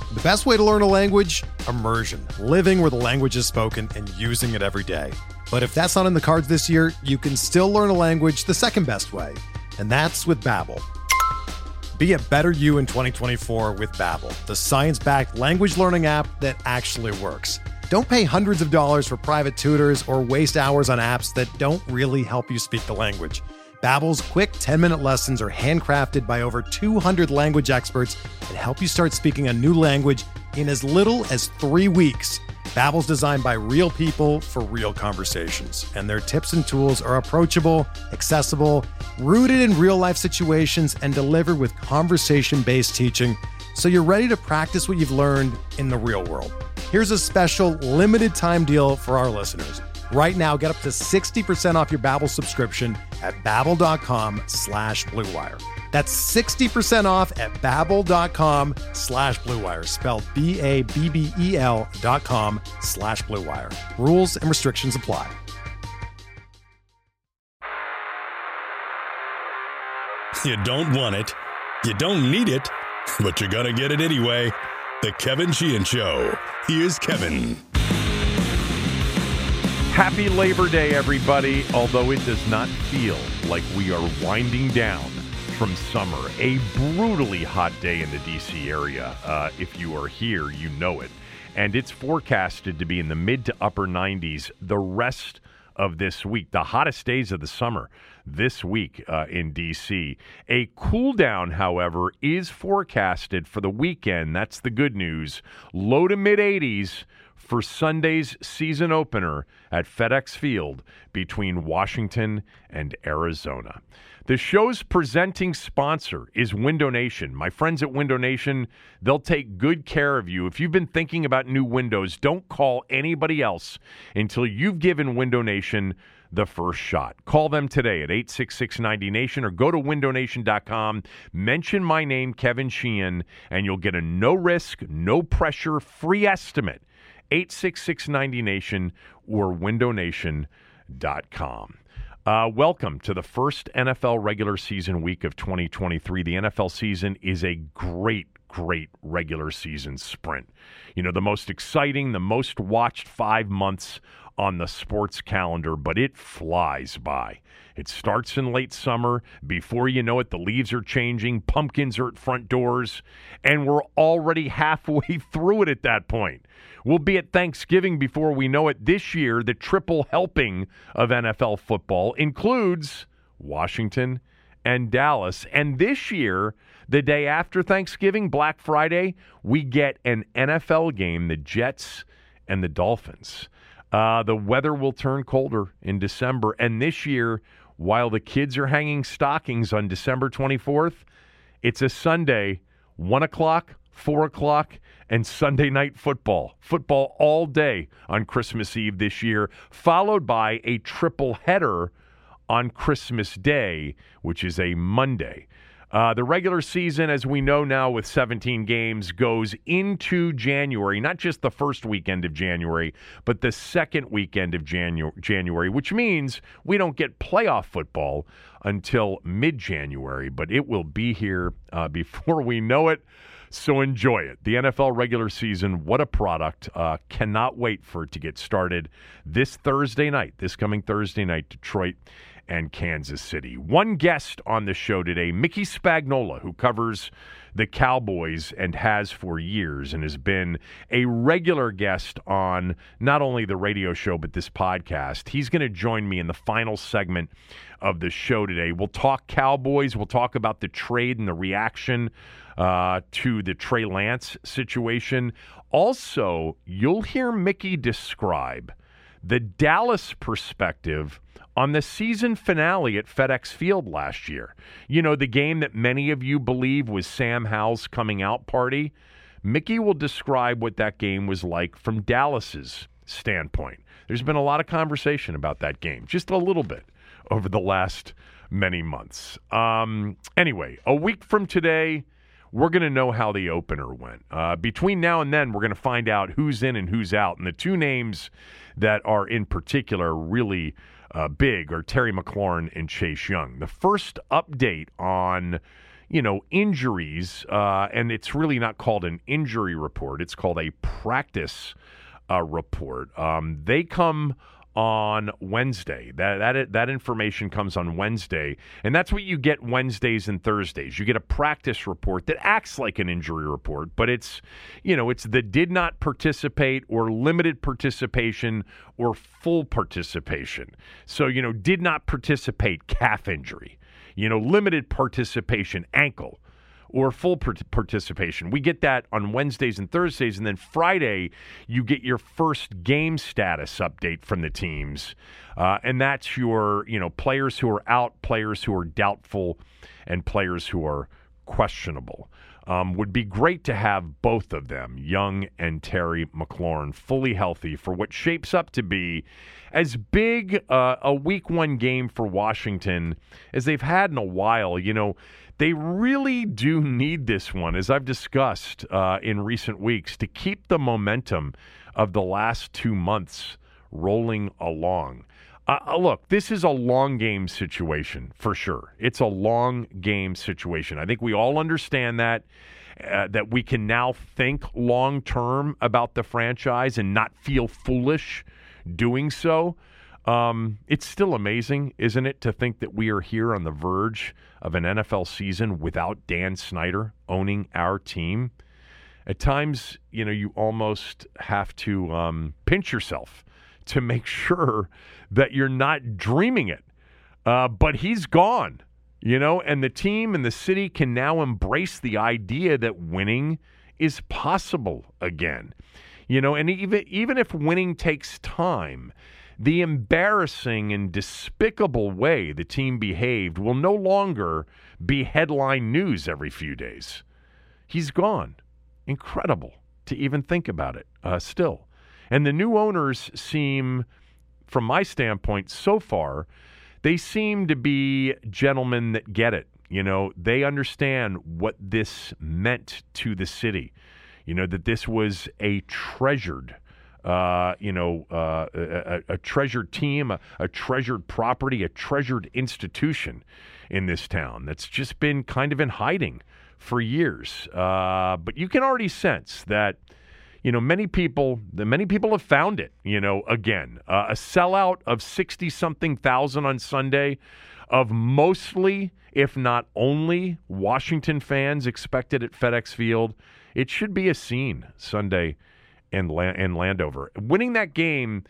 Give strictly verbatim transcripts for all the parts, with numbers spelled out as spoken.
The best way to learn a language? Immersion. Living where the language is spoken and using it every day. But if that's not in the cards this year, you can still learn a language the second best way, and that's with Babbel. Be a better you in twenty twenty-four with Babbel, the science-backed language learning app that actually works. Don't pay hundreds of dollars for private tutors or waste hours on apps that don't really help you speak the language. Babbel's quick ten-minute lessons are handcrafted by over two hundred language experts and help you start speaking a new language in as little as three weeks. Babbel's designed by real people for real conversations, and their tips and tools are approachable, accessible, rooted in real-life situations, and delivered with conversation-based teaching, so you're ready to practice what you've learned in the real world. Here's a special limited-time deal for our listeners. Right now, get up to sixty percent off your Babbel subscription at babbel.com slash Blue Wire. That's sixty percent off at babbel.com slash Blue Wire, spelled B A B B E L dot com slash Blue Wire. Rules and restrictions apply. You don't want it, you don't need it, but you're gonna get it anyway. The Kevin Sheehan Show. Here's Kevin. Happy Labor Day, everybody, although it does not feel like we are winding down from summer. A brutally hot day in the D C area. Uh, if you are here, you know it. And it's forecasted to be in the mid to upper nineties the rest of this week. The hottest days of the summer this week uh, in D C. A cool down, however, is forecasted for the weekend. That's the good news. Low to mid eighties for Sunday's season opener at FedEx Field between Washington and Arizona. The show's presenting sponsor is Window Nation. My friends at Window Nation, they'll take good care of you. If you've been thinking about new windows, don't call anybody else until you've given Window Nation the first shot. Call them today at eight six six, ninety nation or go to window nation dot com. Mention my name, Kevin Sheehan, and you'll get a no-risk, no-pressure, free estimate. eight six six, ninety nation or window nation dot com. Uh, welcome to the first N F L regular season week of twenty twenty-three. The N F L season is a great, great regular season sprint. You know, the most exciting, the most watched five months on the sports calendar, but it flies by. It starts in late summer. Before you know it, the leaves are changing, pumpkins are at front doors, and we're already halfway through it at that point. We'll be at Thanksgiving before we know it. This year, the triple helping of N F L football includes Washington and Dallas. And this year, the day after Thanksgiving, Black Friday, we get an N F L game, the Jets and the Dolphins. Uh, the weather will turn colder in December. And this year, while the kids are hanging stockings on December twenty-fourth, it's a Sunday, one o'clock, four o'clock, and Sunday night football. Football all day on Christmas Eve this year, followed by a triple header on Christmas Day, which is a Monday. Uh, the regular season, as we know now with seventeen games, goes into January, not just the first weekend of January, but the second weekend of Janu- January, which means we don't get playoff football until mid-January, but it will be here uh, before we know it. So enjoy it. The N F L regular season, what a product. Uh, cannot wait for it to get started this Thursday night, this coming Thursday night, Detroit and Kansas City. One guest on the show today, Mickey Spagnola, who covers the Cowboys and has for years and has been a regular guest on not only the radio show but this podcast. He's going to join me in the final segment of the show today. We'll talk Cowboys. We'll talk about the trade and the reaction uh, to the Trey Lance situation. Also, you'll hear Mickey describe the Dallas perspective on the season finale at FedEx Field last year. You know, the game that many of you believe was Sam Howell's coming out party. Mickey will describe what that game was like from Dallas's standpoint. There's been a lot of conversation about that game, just a little bit, over the last many months. Um, anyway, a week from today, we're going to know how the opener went. Uh, between now and then, we're going to find out who's in and who's out. And the two names that are in particular really uh, big are Terry McLaurin and Chase Young. The first update on, you know, injuries, uh, and it's really not called an injury report. It's called a practice uh, report. Um, they come on Wednesday. That that that information comes on Wednesday, and that's what you get Wednesdays and Thursdays. You get a practice report that acts like an injury report, but it's, you know, it's the did not participate or limited participation or full participation. So, you know, did not participate, calf injury. You know, limited participation, ankle, or full participation. We get that on Wednesdays and Thursdays, and then Friday you get your first game status update from the teams, uh, and that's your, you know, players who are out, players who are doubtful, and players who are questionable. Um, would be great to have both of them, Young and Terry McLaurin, fully healthy for what shapes up to be as big uh, a week one game for Washington as they've had in a while. You know, they really do need this one, as I've discussed uh, in recent weeks, to keep the momentum of the last two months rolling along. Uh, look, this is a long game situation for sure. It's a long game situation. I think we all understand that, uh, that we can now think long term about the franchise and not feel foolish doing so. Um, it's still amazing, isn't it, to think that we are here on the verge of an N F L season without Dan Snyder owning our team. At times, you know, you almost have to um, pinch yourself to make sure that you're not dreaming it. Uh, but he's gone, you know, and the team and the city can now embrace the idea that winning is possible again. You know, and even even if winning takes time, the embarrassing and despicable way the team behaved will no longer be headline news every few days. He's gone. Incredible to even think about it uh, still. And the new owners seem, from my standpoint so far, they seem to be gentlemen that get it. You know, they understand what this meant to the city. You know, that this was a treasured, uh, you know, uh, a, a treasured team, a, a treasured property, a treasured institution in this town that's just been kind of in hiding for years. Uh, but you can already sense that, you know, many people, the many people have found it, you know, again, uh, a sellout of sixty-something thousand on Sunday of mostly, if not only, Washington fans expected at FedEx Field. It should be a scene Sunday in, La- in Landover. Winning that game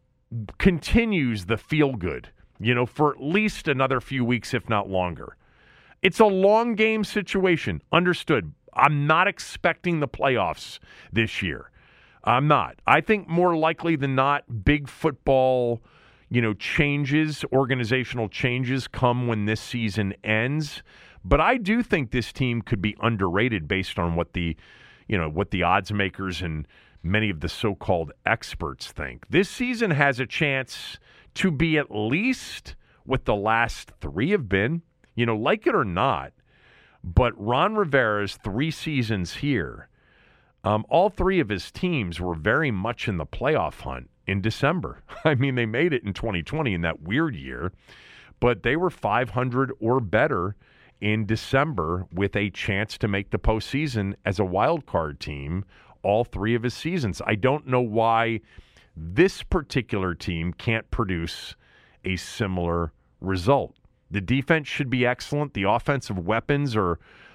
continues the feel-good, you know, for at least another few weeks, if not longer. It's a long game situation, understood. I'm not expecting the playoffs this year. I'm not. I think more likely than not, big football, you know, changes, organizational changes come when this season ends. But I do think this team could be underrated based on what the, you know, what the odds makers and many of the so-called experts think. This season has a chance to be at least what the last three have been, you know, like it or not. But Ron Rivera's three seasons here, um, all three of his teams were very much in the playoff hunt in December. I mean, they made it in twenty twenty in that weird year, but they were five hundred or better in December with a chance to make the postseason as a wild card team all three of his seasons. I don't know why this particular team can't produce a similar result. The defense should be excellent. The offensive weapons are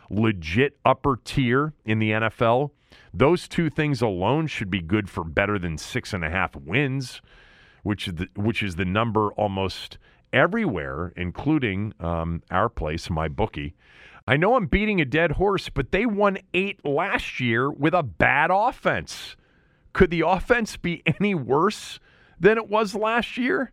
legit upper tier in the N F L. Those two things alone should be good for better than six and a half wins, which is the, which is the number almost everywhere, including um, our place, MyBookie. I know I'm beating a dead horse, but they won eight last year with a bad offense. Could the offense be any worse than it was last year?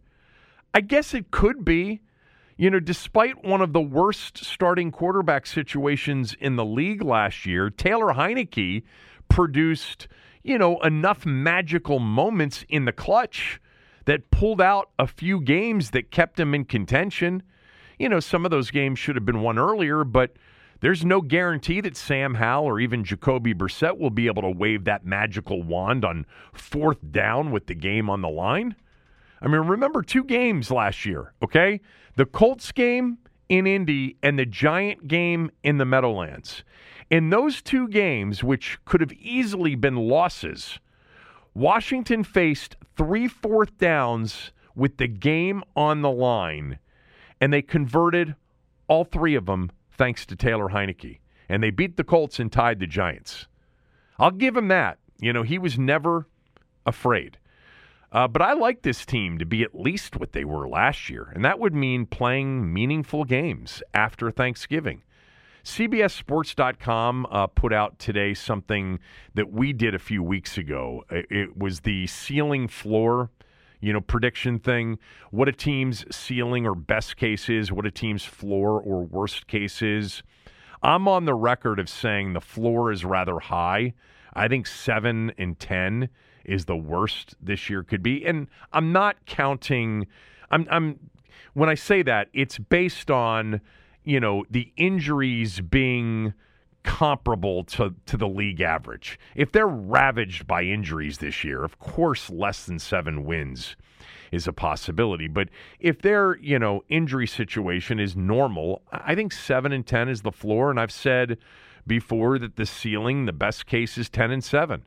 I guess it could be. You know, despite one of the worst starting quarterback situations in the league last year, Taylor Heineke produced, you know, enough magical moments in the clutch that pulled out a few games that kept him in contention. You know, some of those games should have been won earlier, but there's no guarantee that Sam Howell or even Jacoby Brissett will be able to wave that magical wand on fourth down with the game on the line. I mean, remember two games last year, okay? The Colts game in Indy and the Giant game in the Meadowlands. In those two games, which could have easily been losses, Washington faced three fourth downs with the game on the line, and they converted all three of them thanks to Taylor Heineke. And they beat the Colts and tied the Giants. I'll give him that. You know, he was never afraid. Uh, but I like this team to be at least what they were last year, and that would mean playing meaningful games after Thanksgiving. C B S Sports dot com uh, put out today something that we did a few weeks ago. It, it was the ceiling floor, you know, prediction thing. What a team's ceiling or best case is, what a team's floor or worst case is. I'm on the record of saying the floor is rather high. I think seven and ten is the worst this year could be. And I'm not counting, I'm, I'm when I say that, it's based on, you know, the injuries being comparable to, to the league average. If they're ravaged by injuries this year, of course less than seven wins is a possibility. But if their, you know, injury situation is normal, I think seven and ten is the floor. And I've said before that the ceiling, the best case is ten and seven.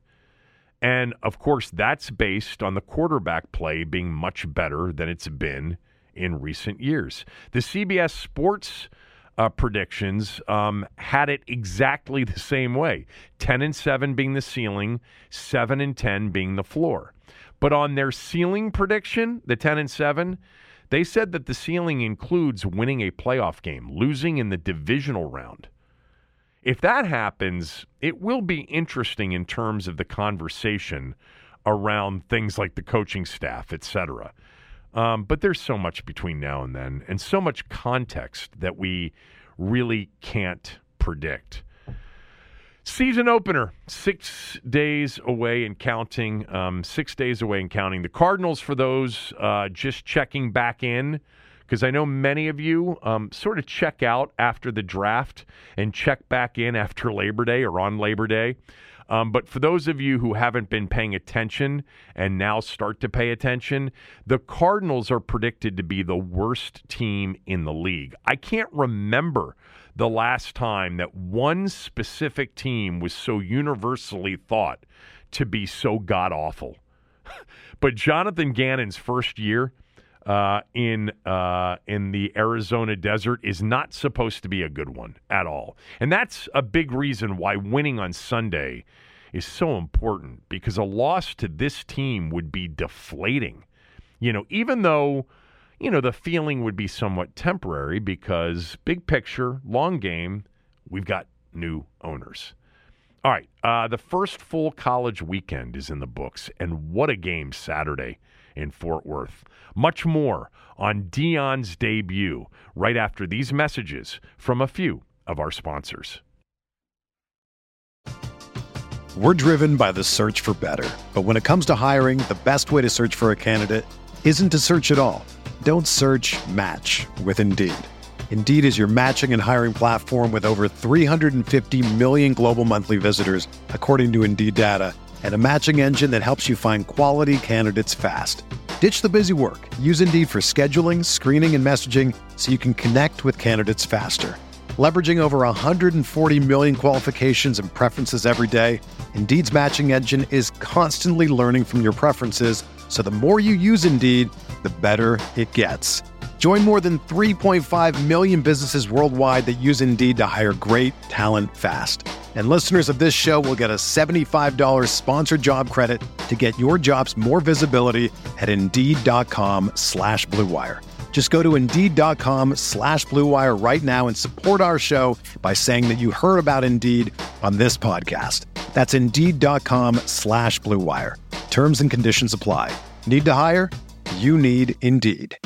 And of course, that's based on the quarterback play being much better than it's been in recent years. The C B S Sports uh, predictions um, had it exactly the same way. ten and seven being the ceiling, seven and ten being the floor. But on their ceiling prediction, the ten and seven, they said that the ceiling includes winning a playoff game, losing in the divisional round. If that happens, it will be interesting in terms of the conversation around things like the coaching staff, et cetera. Um, but there's so much between now and then and so much context that we really can't predict. Season opener, six days away and counting, um, six days away and counting. The Cardinals, for those uh, just checking back in, because I know many of you um, sort of check out after the draft and check back in after Labor Day or on Labor Day. Um, but for those of you who haven't been paying attention and now start to pay attention, the Cardinals are predicted to be the worst team in the league. I can't remember the last time that one specific team was so universally thought to be so god-awful. But Jonathan Gannon's first year uh, in uh, in the Arizona desert is not supposed to be a good one at all. And that's a big reason why winning on Sunday is so important, because a loss to this team would be deflating. You know, even though, you know, the feeling would be somewhat temporary because big picture, long game, we've got new owners. All right, uh, the first full college weekend is in the books, and what a game Saturday in Fort Worth. Much more on Deion's debut right after these messages from a few of our sponsors. We're driven by the search for better. But when it comes to hiring, the best way to search for a candidate isn't to search at all. Don't search, match with Indeed. Indeed is your matching and hiring platform with over three hundred fifty million global monthly visitors, according to Indeed data, and a matching engine that helps you find quality candidates fast. Ditch the busy work. Use Indeed for scheduling, screening, and messaging so you can connect with candidates faster. Leveraging over one hundred forty million qualifications and preferences every day, Indeed's matching engine is constantly learning from your preferences, so the more you use Indeed, the better it gets. Join more than three point five million businesses worldwide that use Indeed to hire great talent fast. And listeners of this show will get a seventy-five dollars sponsored job credit to get your jobs more visibility at Indeed.com slash Blue Wire. Just go to Indeed.com slash Blue Wire right now and support our show by saying that you heard about Indeed on this podcast. That's Indeed.com slash Blue Wire. Terms and conditions apply. Need to hire? You need Indeed.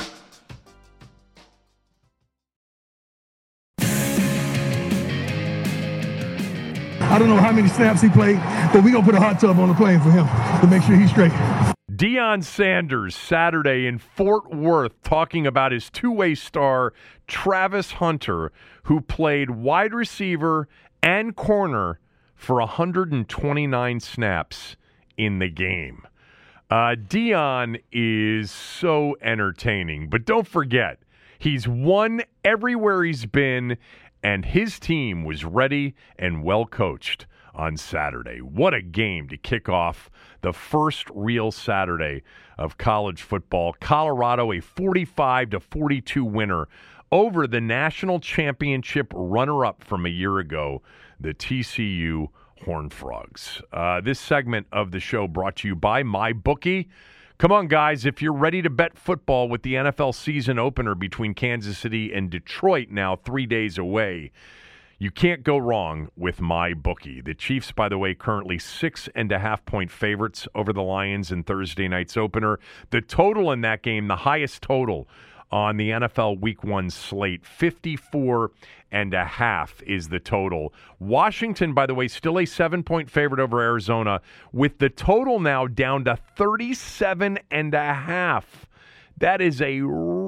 I don't know how many snaps he played, but we're going to put a hot tub on the plane for him to make sure he's straight. Deion Sanders, Saturday in Fort Worth, talking about his two-way star, Travis Hunter, who played wide receiver and corner for one hundred twenty-nine snaps in the game. Uh, Deion is so entertaining, but don't forget, He's won everywhere he's been, and his team was ready and well coached on Saturday. What a game to kick off the first real Saturday of college football. Colorado, a forty-five to forty-two winner over the national championship runner-up from a year ago, the T C U Horned Frogs. Uh, this segment of the show brought to you by MyBookie. Come on, guys, if you're ready to bet football with the N F L season opener between Kansas City and Detroit now three days away, you can't go wrong with MyBookie. The Chiefs, by the way, currently six and a half point favorites over the Lions in Thursday night's opener. The total in that game, the highest total on the N F L Week One slate, fifty-four and a half is the total. Washington, by the way, still a seven point favorite over Arizona, with the total now down to thirty-seven and a half. That is a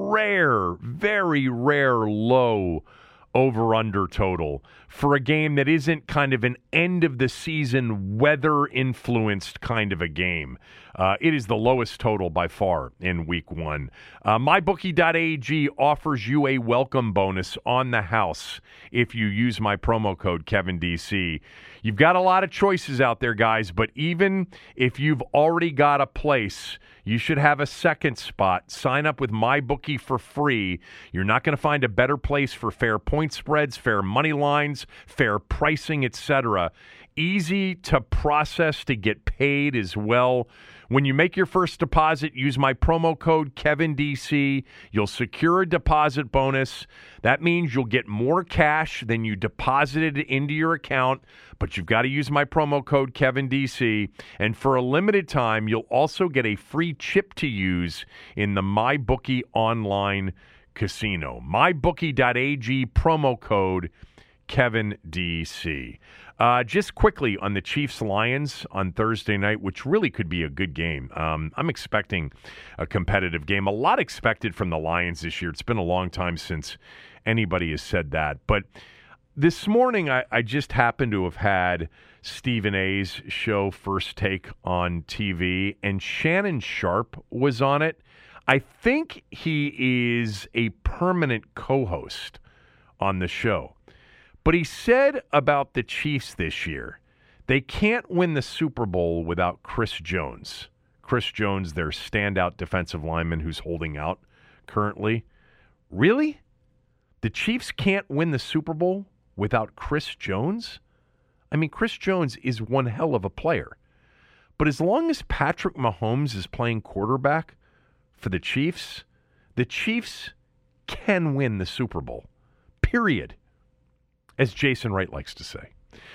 rare, very rare low over-under total for a game that isn't kind of an end-of-the-season weather-influenced kind of a game. Uh, it is the lowest total by far in Week One. Uh, MyBookie dot A G offers you a welcome bonus on the house if you use my promo code Kevin D C. You've got a lot of choices out there, guys, but even if you've already got a place, you should have a second spot. Sign up with MyBookie for free. You're not going to find a better place for fair point spreads, fair money lines, fair pricing, et cetera. Easy to process to get paid as well. When you make your first deposit, use my promo code Kevin D C. You'll secure a deposit bonus. That means you'll get more cash than you deposited into your account, but you've got to use my promo code Kevin D C. And for a limited time, you'll also get a free chip to use in the MyBookie online casino. MyBookie dot A G promo code Kevin D C. Uh, just quickly on the Chiefs-Lions on Thursday night, which really could be a good game. Um, I'm expecting a competitive game. A lot expected from the Lions this year. It's been a long time since anybody has said that. But this morning, I, I just happened to have had Stephen A's show First Take on T V, and Shannon Sharp was on it. I think he is a permanent co-host on the show. But he said about the Chiefs this year, they can't win the Super Bowl without Chris Jones. Chris Jones, their standout defensive lineman who's holding out currently. Really? The Chiefs can't win the Super Bowl without Chris Jones? I mean, Chris Jones is one hell of a player. But as long as Patrick Mahomes is playing quarterback for the Chiefs, the Chiefs can win the Super Bowl. Period. As Jason Wright likes to say.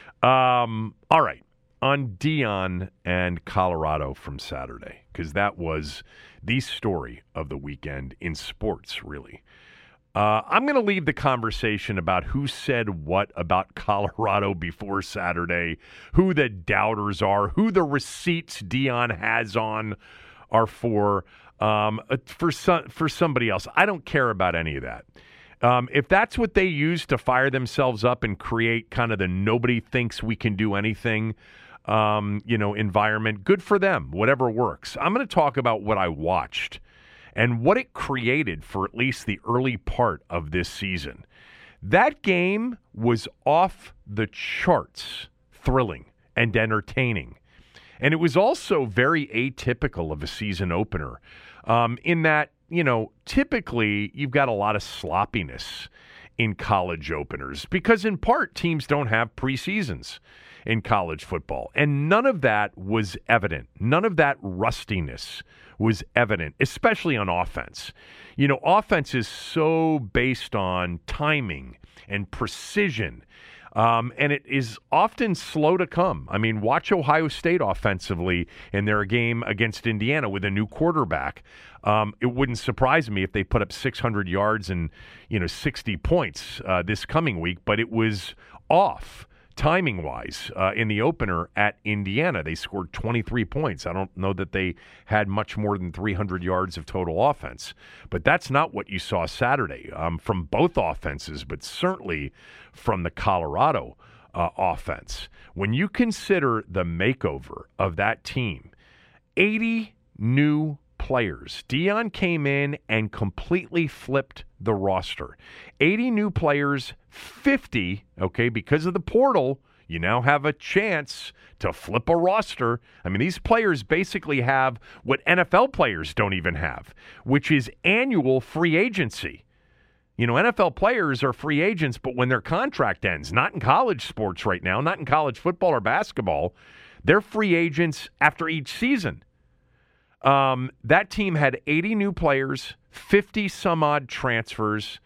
Um, all right. On Deion and Colorado from Saturday, because that was the story of the weekend in sports, really. Uh, I'm going to leave the conversation about who said what about Colorado before Saturday, who the doubters are, who the receipts Deion has on are for, um, for, some, for somebody else. I don't care about any of that. Um, if that's what they use to fire themselves up and create kind of the nobody thinks we can do anything, um, you know, environment, good for them, whatever works. I'm going to talk about what I watched and what it created for at least the early part of this season. That game was off the charts, thrilling and entertaining. And it was also very atypical of a season opener um, in that, you know, typically you've got a lot of sloppiness in college openers because in part teams don't have preseasons in college football. And none of that was evident. None of that rustiness was evident, especially on offense. You know, offense is so based on timing and precision. Um, and it is often slow to come. I mean, watch Ohio State offensively in their game against Indiana with a new quarterback. Um, it wouldn't surprise me if they put up six hundred yards and, you know, sixty points uh, this coming week, but it was off timing-wise uh, in the opener at Indiana. They scored twenty-three points. I don't know that they had much more than three hundred yards of total offense, but that's not what you saw Saturday um, from both offenses, but certainly from the Colorado uh, offense. When you consider the makeover of that team, eighty new players. Deion came in and completely flipped the roster. eighty new players, fifty, okay, because of the portal, you now have a chance to flip a roster. I mean, these players basically have what N F L players don't even have, which is annual free agency. You know, N F L players are free agents, but when their contract ends, not in college sports right now, not in college football or basketball, they're free agents after each season. Um, that team had eighty new players, fifty some odd transfers.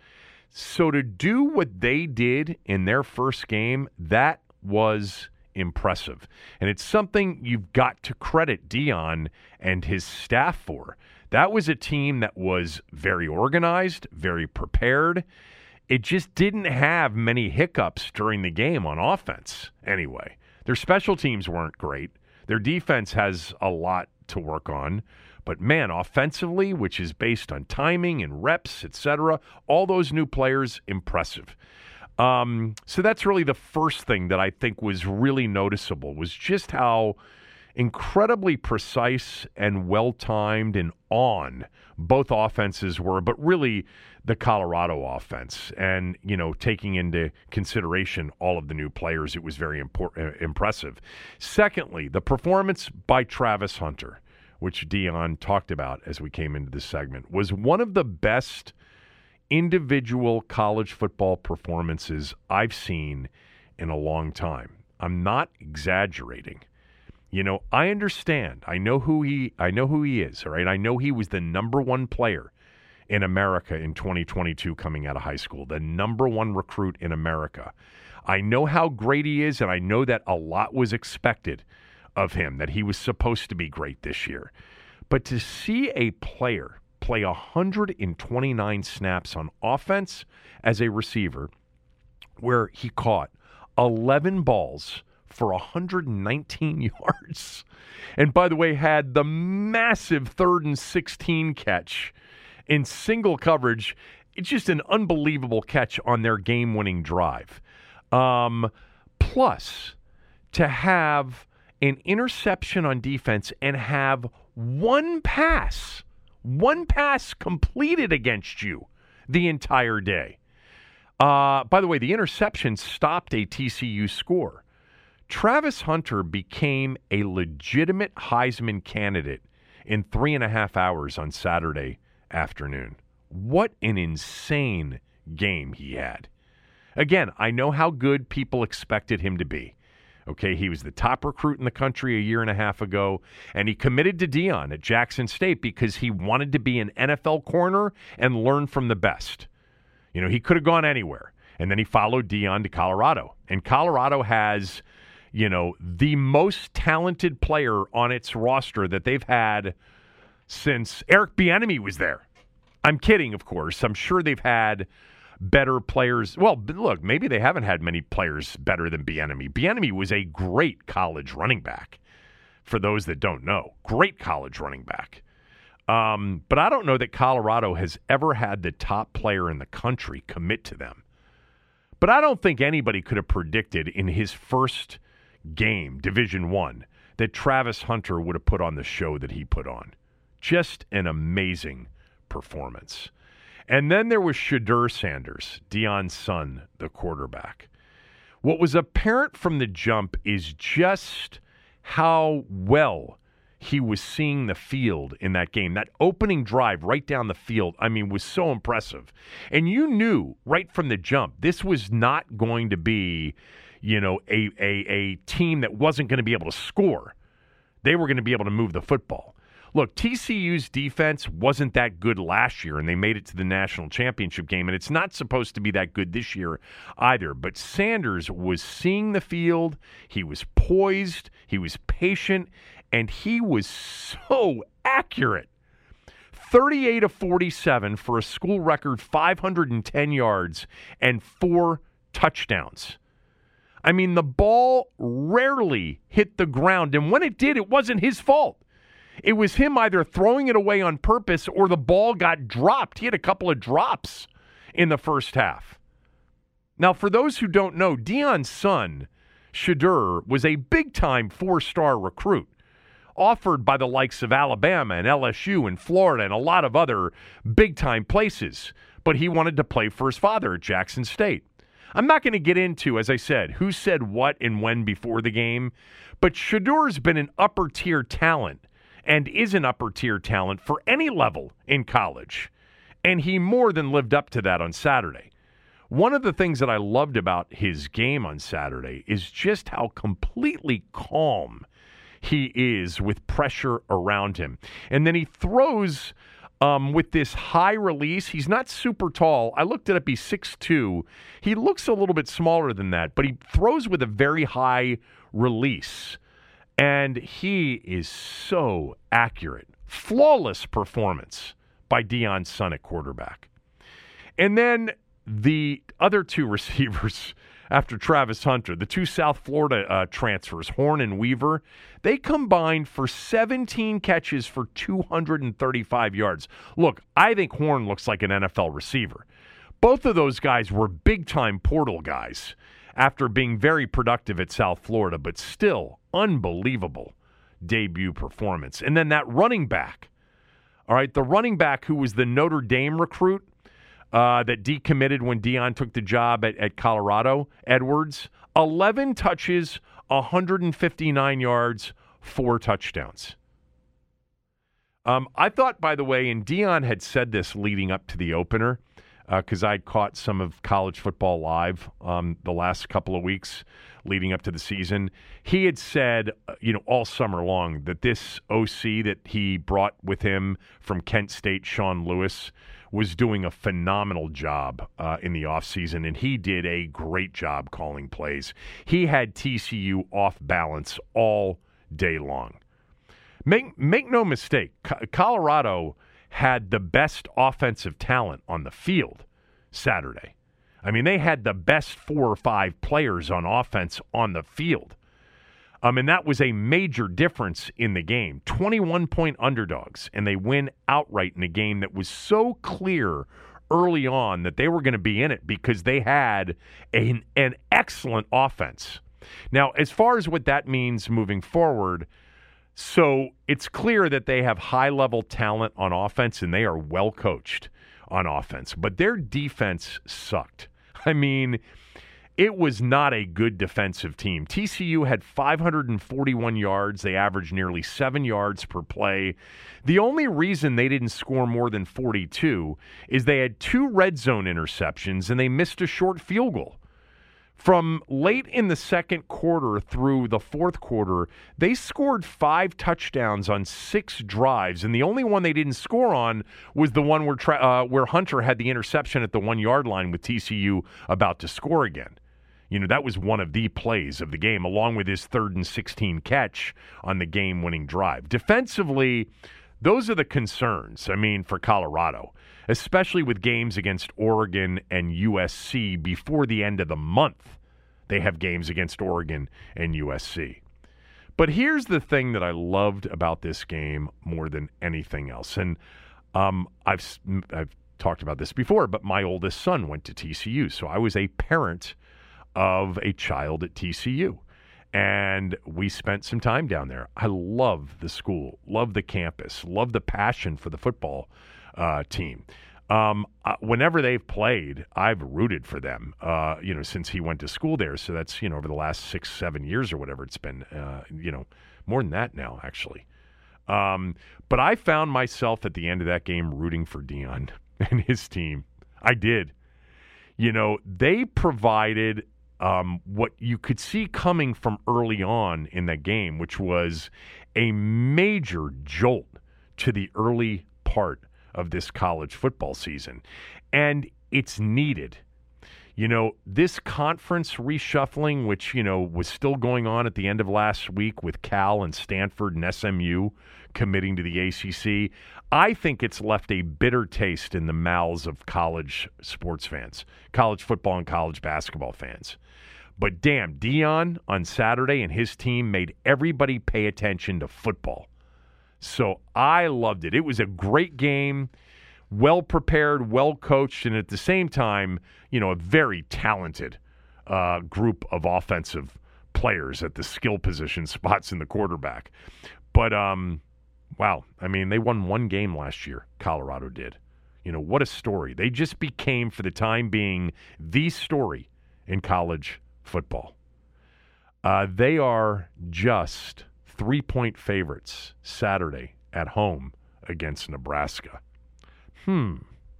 So to do what they did in their first game, that was impressive. And it's something you've got to credit Deion and his staff for. That was a team that was very organized, very prepared. It just didn't have many hiccups during the game on offense anyway. Their special teams weren't great. Their defense has a lot to work on. But, man, offensively, which is based on timing and reps, et cetera, all those new players, impressive. Um, so that's really the first thing that I think was really noticeable, was just how incredibly precise and well-timed and on both offenses were, but really the Colorado offense. And, you know, taking into consideration all of the new players, it was very impor- uh, impressive. Secondly, the performance by Travis Hunter, which Deion talked about as we came into this segment, was one of the best individual college football performances I've seen in a long time. I'm not exaggerating. You know, I understand. I know who he I know who he is, all right? I know he was the number one player in America in twenty twenty-two coming out of high school, the number one recruit in America. I know how great he is, and I know that a lot was expected of him, that he was supposed to be great this year. But to see a player play one hundred twenty-nine snaps on offense as a receiver, where he caught eleven balls for one hundred nineteen yards, and by the way, had the massive third and sixteen catch in single coverage. It's just an unbelievable catch on their game-winning drive. Um, plus, to have an interception on defense and have one pass, one pass completed against you the entire day. Uh, by the way, the interception stopped a T C U score. Travis Hunter became a legitimate Heisman candidate in three and a half hours on Saturday afternoon. What an insane game he had. Again, I know how good people expected him to be. Okay, he was the top recruit in the country a year and a half ago, and he committed to Deion at Jackson State because he wanted to be an N F L corner and learn from the best. You know, he could have gone anywhere, and then he followed Deion to Colorado. And Colorado has, you know, the most talented player on its roster that they've had since Eric Bieniemy was there. I'm kidding, of course. I'm sure they've had better players. Well, look, maybe they haven't had many players better than Bieniemy. Bieniemy was a great college running back, for those that don't know. Great college running back. Um, but I don't know that Colorado has ever had the top player in the country commit to them. But I don't think anybody could have predicted in his first game, Division One, that Travis Hunter would have put on the show that he put on. Just an amazing performance. And then there was Shedeur Sanders, Deion's son, the quarterback. What was apparent from the jump is just how well he was seeing the field in that game. That opening drive right down the field, I mean, was so impressive. And you knew right from the jump, this was not going to be, you know, a, a, a team that wasn't going to be able to score. They were going to be able to move the football. Look, T C U's defense wasn't that good last year, and they made it to the national championship game, and it's not supposed to be that good this year either. But Sanders was seeing the field. He was poised. He was patient, and he was so accurate. thirty-eight of forty-seven for a school record five hundred ten yards and four touchdowns. I mean, the ball rarely hit the ground, and when it did, it wasn't his fault. It was him either throwing it away on purpose or the ball got dropped. He had a couple of drops in the first half. Now, for those who don't know, Deion's son, Shedeur, was a big-time four-star recruit offered by the likes of Alabama and L S U and Florida and a lot of other big-time places, but he wanted to play for his father at Jackson State. I'm not going to get into, as I said, who said what and when before the game, but Shedeur's been an upper-tier talent and is an upper-tier talent for any level in college, and he more than lived up to that on Saturday. One of the things that I loved about his game on Saturday is just how completely calm he is with pressure around him. And then he throws um, with this high release. He's not super tall. I looked it up. He's six two. He looks a little bit smaller than that, but he throws with a very high release. And he is so accurate. Flawless performance by Deion Sanders at quarterback. And then the other two receivers after Travis Hunter, the two South Florida uh, transfers, Horn and Weaver, they combined for seventeen catches for two hundred thirty-five yards. Look, I think Horn looks like an N F L receiver. Both of those guys were big-time portal guys after being very productive at South Florida, but still unbelievable debut performance. And then that running back, all right, the running back who was the Notre Dame recruit, Uh, that decommitted when Deion took the job at, at Colorado, Edwards, eleven touches, one hundred fifty-nine yards, four touchdowns. Um, I thought, by the way, and Deion had said this leading up to the opener, because uh, I'd caught some of college football live um, the last couple of weeks leading up to the season. He had said, uh, you know, all summer long that this O C that he brought with him from Kent State, Sean Lewis, was doing a phenomenal job uh, in the offseason, and he did a great job calling plays. He had T C U off balance all day long. Make, make no mistake, Co- Colorado had the best offensive talent on the field Saturday. I mean, they had the best four or five players on offense on the field. Um, and that was a major difference in the game. twenty-one point underdogs, and they win outright in a game that was so clear early on that they were going to be in it because they had an, an excellent offense. Now, as far as what that means moving forward, so it's clear that they have high-level talent on offense, and they are well-coached on offense. But their defense sucked. I mean, it was not a good defensive team. T C U had five hundred forty-one yards. They averaged nearly seven yards per play. The only reason they didn't score more than forty-two is they had two red zone interceptions, and they missed a short field goal. From late in the second quarter through the fourth quarter, they scored five touchdowns on six drives, and the only one they didn't score on was the one where tra- uh, where Hunter had the interception at the one-yard line with T C U about to score again. You know, that was one of the plays of the game, along with his third and sixteen catch on the game-winning drive. Defensively, those are the concerns, I mean, for Colorado, especially with games against Oregon and U S C before the end of the month. They have games against Oregon and U S C. But here's the thing that I loved about this game more than anything else. And um, I've I've talked about this before, but my oldest son went to T C U, so I was a parent of a child at T C U. And we spent some time down there. I love the school, love the campus, love the passion for the football uh, team. Um, uh, whenever they've played, I've rooted for them, uh, you know, since he went to school there. So that's, you know, over the last six, seven years or whatever it's been, uh, you know, more than that now, actually. Um, but I found myself at the end of that game rooting for Deion and his team. I did. You know, they provided Um, what you could see coming from early on in that game, which was a major jolt to the early part of this college football season. And it's needed. You know, this conference reshuffling, which, you know, was still going on at the end of last week with Cal and Stanford and S M U committing to the A C C, I think it's left a bitter taste in the mouths of college sports fans, college football and college basketball fans. But damn, Deion on Saturday and his team made everybody pay attention to football. So I loved it. It was a great game, well prepared, well coached, and at the same time, you know, a very talented uh, group of offensive players at the skill position spots in the quarterback. But, um, wow, I mean, they won one game last year, Colorado did. You know, what a story. They just became, for the time being, the story in college football. Uh, they are just three-point favorites Saturday at home against Nebraska. Hmm.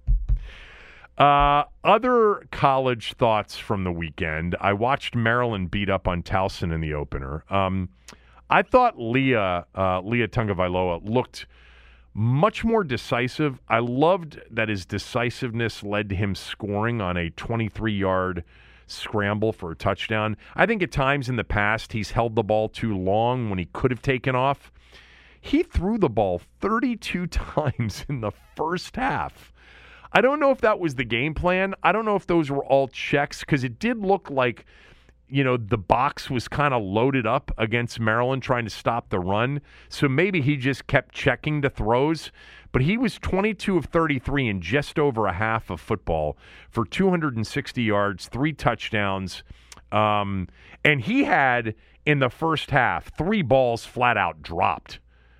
Uh, other college thoughts from the weekend. I watched Maryland beat up on Towson in the opener. Um, I thought Leah, uh, Leah Tungavailoa looked much more decisive. I loved that his decisiveness led to him scoring on a twenty-three-yard scramble for a touchdown. I think at times in the past he's held the ball too long when he could have taken off. He threw the ball thirty-two times in the first half. I don't know if that was the game plan. I don't know if those were all checks, because it did look like, you know, the box was kind of loaded up against Maryland trying to stop the run. So maybe he just kept checking the throws. But he was twenty-two of thirty-three in just over a half of football for two hundred sixty yards, three touchdowns. Um, and he had, in the first half, three balls flat out dropped.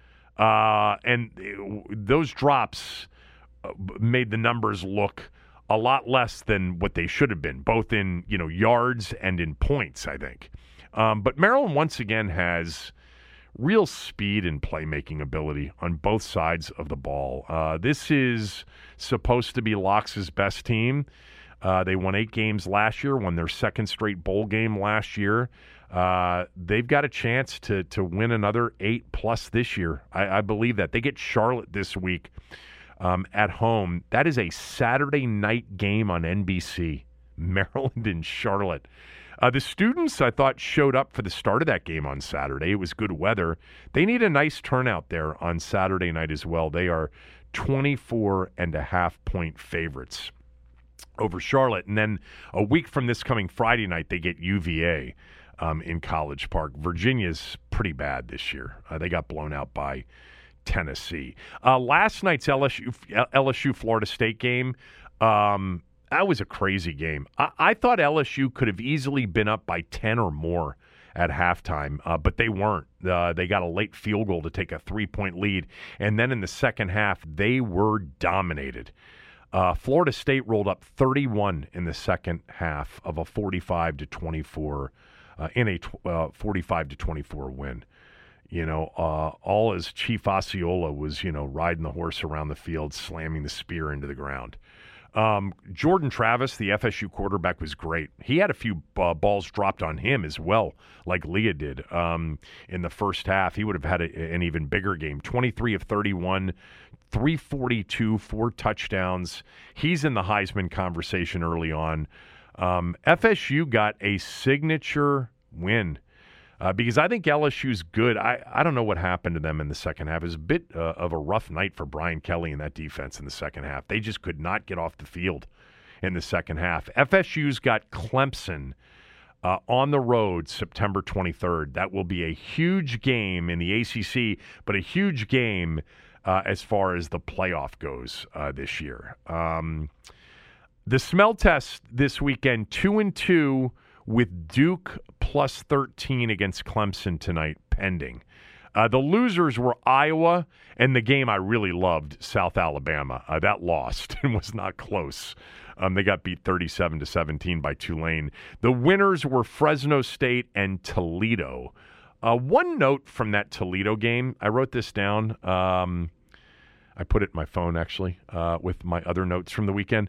Uh, and those drops made the numbers look a lot less than what they should have been, both in, you know, yards and in points, I think. Um, but Maryland once again has real speed and playmaking ability on both sides of the ball. Uh, this is supposed to be Locke's best team. Uh, they won eight games last year, won their second straight bowl game last year. Uh, they've got a chance to to win another eight plus this year. I, I believe that. They get Charlotte this week. Um, at home. That is a Saturday night game on N B C. Maryland and Charlotte. Uh, the students, I thought, showed up for the start of that game on Saturday. It was good weather. They need a nice turnout there on Saturday night as well. They are twenty-four and a half point favorites over Charlotte. And then a week from this coming Friday night, they get U V A um, in College Park. Virginia's pretty bad this year. Uh, they got blown out by Tennessee. Uh, last night's L S U L S U Florida State game, um, that was a crazy game. I, I thought L S U could have easily been up by ten or more at halftime, uh, but they weren't. Uh, they got a late field goal to take a three-point lead, and then in the second half, they were dominated. Uh, Florida State rolled up thirty-one in the second half of a forty-five to twenty-four uh, in a tw- uh, forty-five to twenty-four win. You know, uh, all as Chief Osceola was, you know, riding the horse around the field, slamming the spear into the ground. Um, Jordan Travis, the F S U quarterback, was great. He had a few uh, balls dropped on him as well, like Leah did um, in the first half. He would have had a, an even bigger game. twenty-three of thirty-one, three forty-two, four touchdowns. He's in the Heisman conversation early on. Um, F S U got a signature win. Uh, because I think L S U's good. I, I don't know what happened to them in the second half. It was a bit uh, of a rough night for Brian Kelly and that defense in the second half. They just could not get off the field in the second half. F S U's got Clemson uh, on the road September twenty-third. That will be a huge game in the A C C, but a huge game uh, as far as the playoff goes uh, this year. Um, the smell test this weekend, two and two, with Duke plus thirteen against Clemson tonight pending. Uh, the losers were Iowa, and the game I really loved, South Alabama. Uh, that lost and was not close. Um, they got beat thirty-seven to seventeen by Tulane. The winners were Fresno State and Toledo. Uh, one note from that Toledo game, I wrote this down. Um, I put it in my phone, actually, uh, with my other notes from the weekend.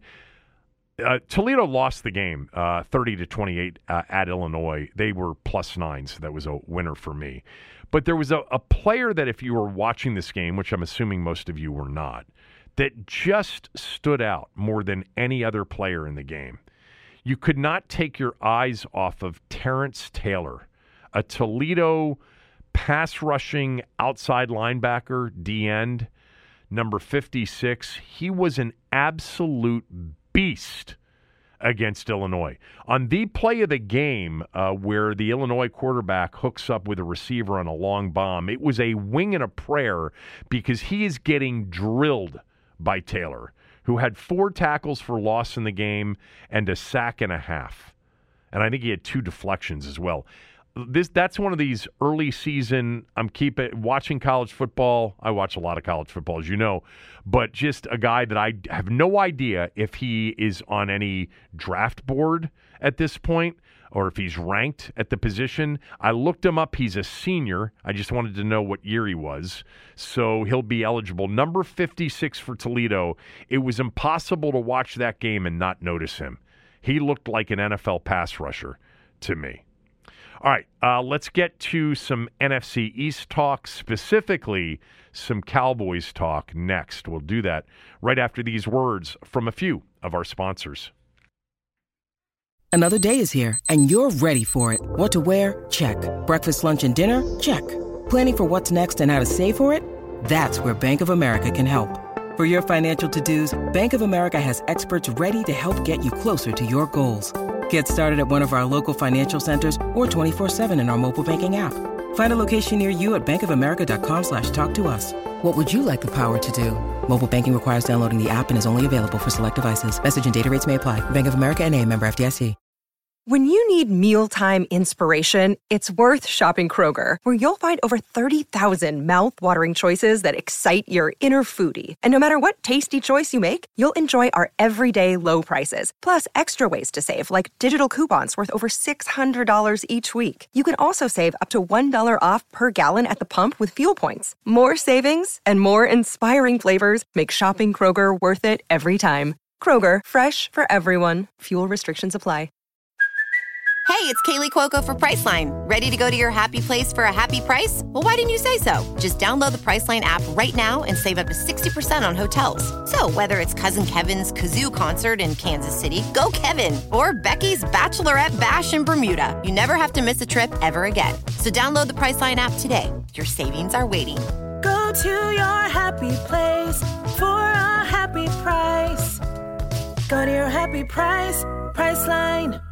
Uh, Toledo lost the game uh, thirty to twenty-eight uh, at Illinois. They were plus nine, so that was a winner for me. But there was a, a player that, if you were watching this game, which I'm assuming most of you were not, that just stood out more than any other player in the game. You could not take your eyes off of Terrence Taylor, a Toledo pass-rushing outside linebacker, D-end, number fifty-six. He was an absolute beast against Illinois. On the play of the game uh, where the Illinois quarterback hooks up with a receiver on a long bomb, it was a wing and a prayer because he is getting drilled by Taylor, who had four tackles for loss in the game and a sack and a half. And I think he had two deflections as well. this that's one of these early season. I'm keeping watching college football. I watch a lot of college football, as you know, but just a guy that I have no idea if he is on any draft board at this point or if he's ranked at the position. I looked him up. He's a senior. I just wanted to know what year he was. So he'll be eligible. Number fifty-six for Toledo. It was impossible to watch that game and not notice him. He looked like an N F L pass rusher to me. All right, uh, let's get to some N F C East talk, specifically some Cowboys talk next. We'll do that right after these words from a few of our sponsors. Another day is here, and you're ready for it. What to wear? Check. Breakfast, lunch, and dinner? Check. Planning for what's next and how to save for it? That's where Bank of America can help. For your financial to-dos, Bank of America has experts ready to help get you closer to your goals. Get started at one of our local financial centers or twenty-four seven in our mobile banking app. Find a location near you at bankofamerica.com slash talk to us. What would you like the power to do? Mobile banking requires downloading the app and is only available for select devices. Message and data rates may apply. Bank of America N A, member F D I C. When you need mealtime inspiration, it's worth shopping Kroger, where you'll find over thirty thousand mouth-watering choices that excite your inner foodie. And no matter what tasty choice you make, you'll enjoy our everyday low prices, plus extra ways to save, like digital coupons worth over six hundred dollars each week. You can also save up to one dollar off per gallon at the pump with fuel points. More savings and more inspiring flavors make shopping Kroger worth it every time. Kroger, fresh for everyone. Fuel restrictions apply. Hey, it's Kaylee Cuoco for Priceline. Ready to go to your happy place for a happy price? Well, why didn't you say so? Just download the Priceline app right now and save up to sixty percent on hotels. So whether it's Cousin Kevin's Kazoo Concert in Kansas City, go Kevin, or Becky's Bachelorette Bash in Bermuda, you never have to miss a trip ever again. So download the Priceline app today. Your savings are waiting. Go to your happy place for a happy price. Go to your happy price, Priceline.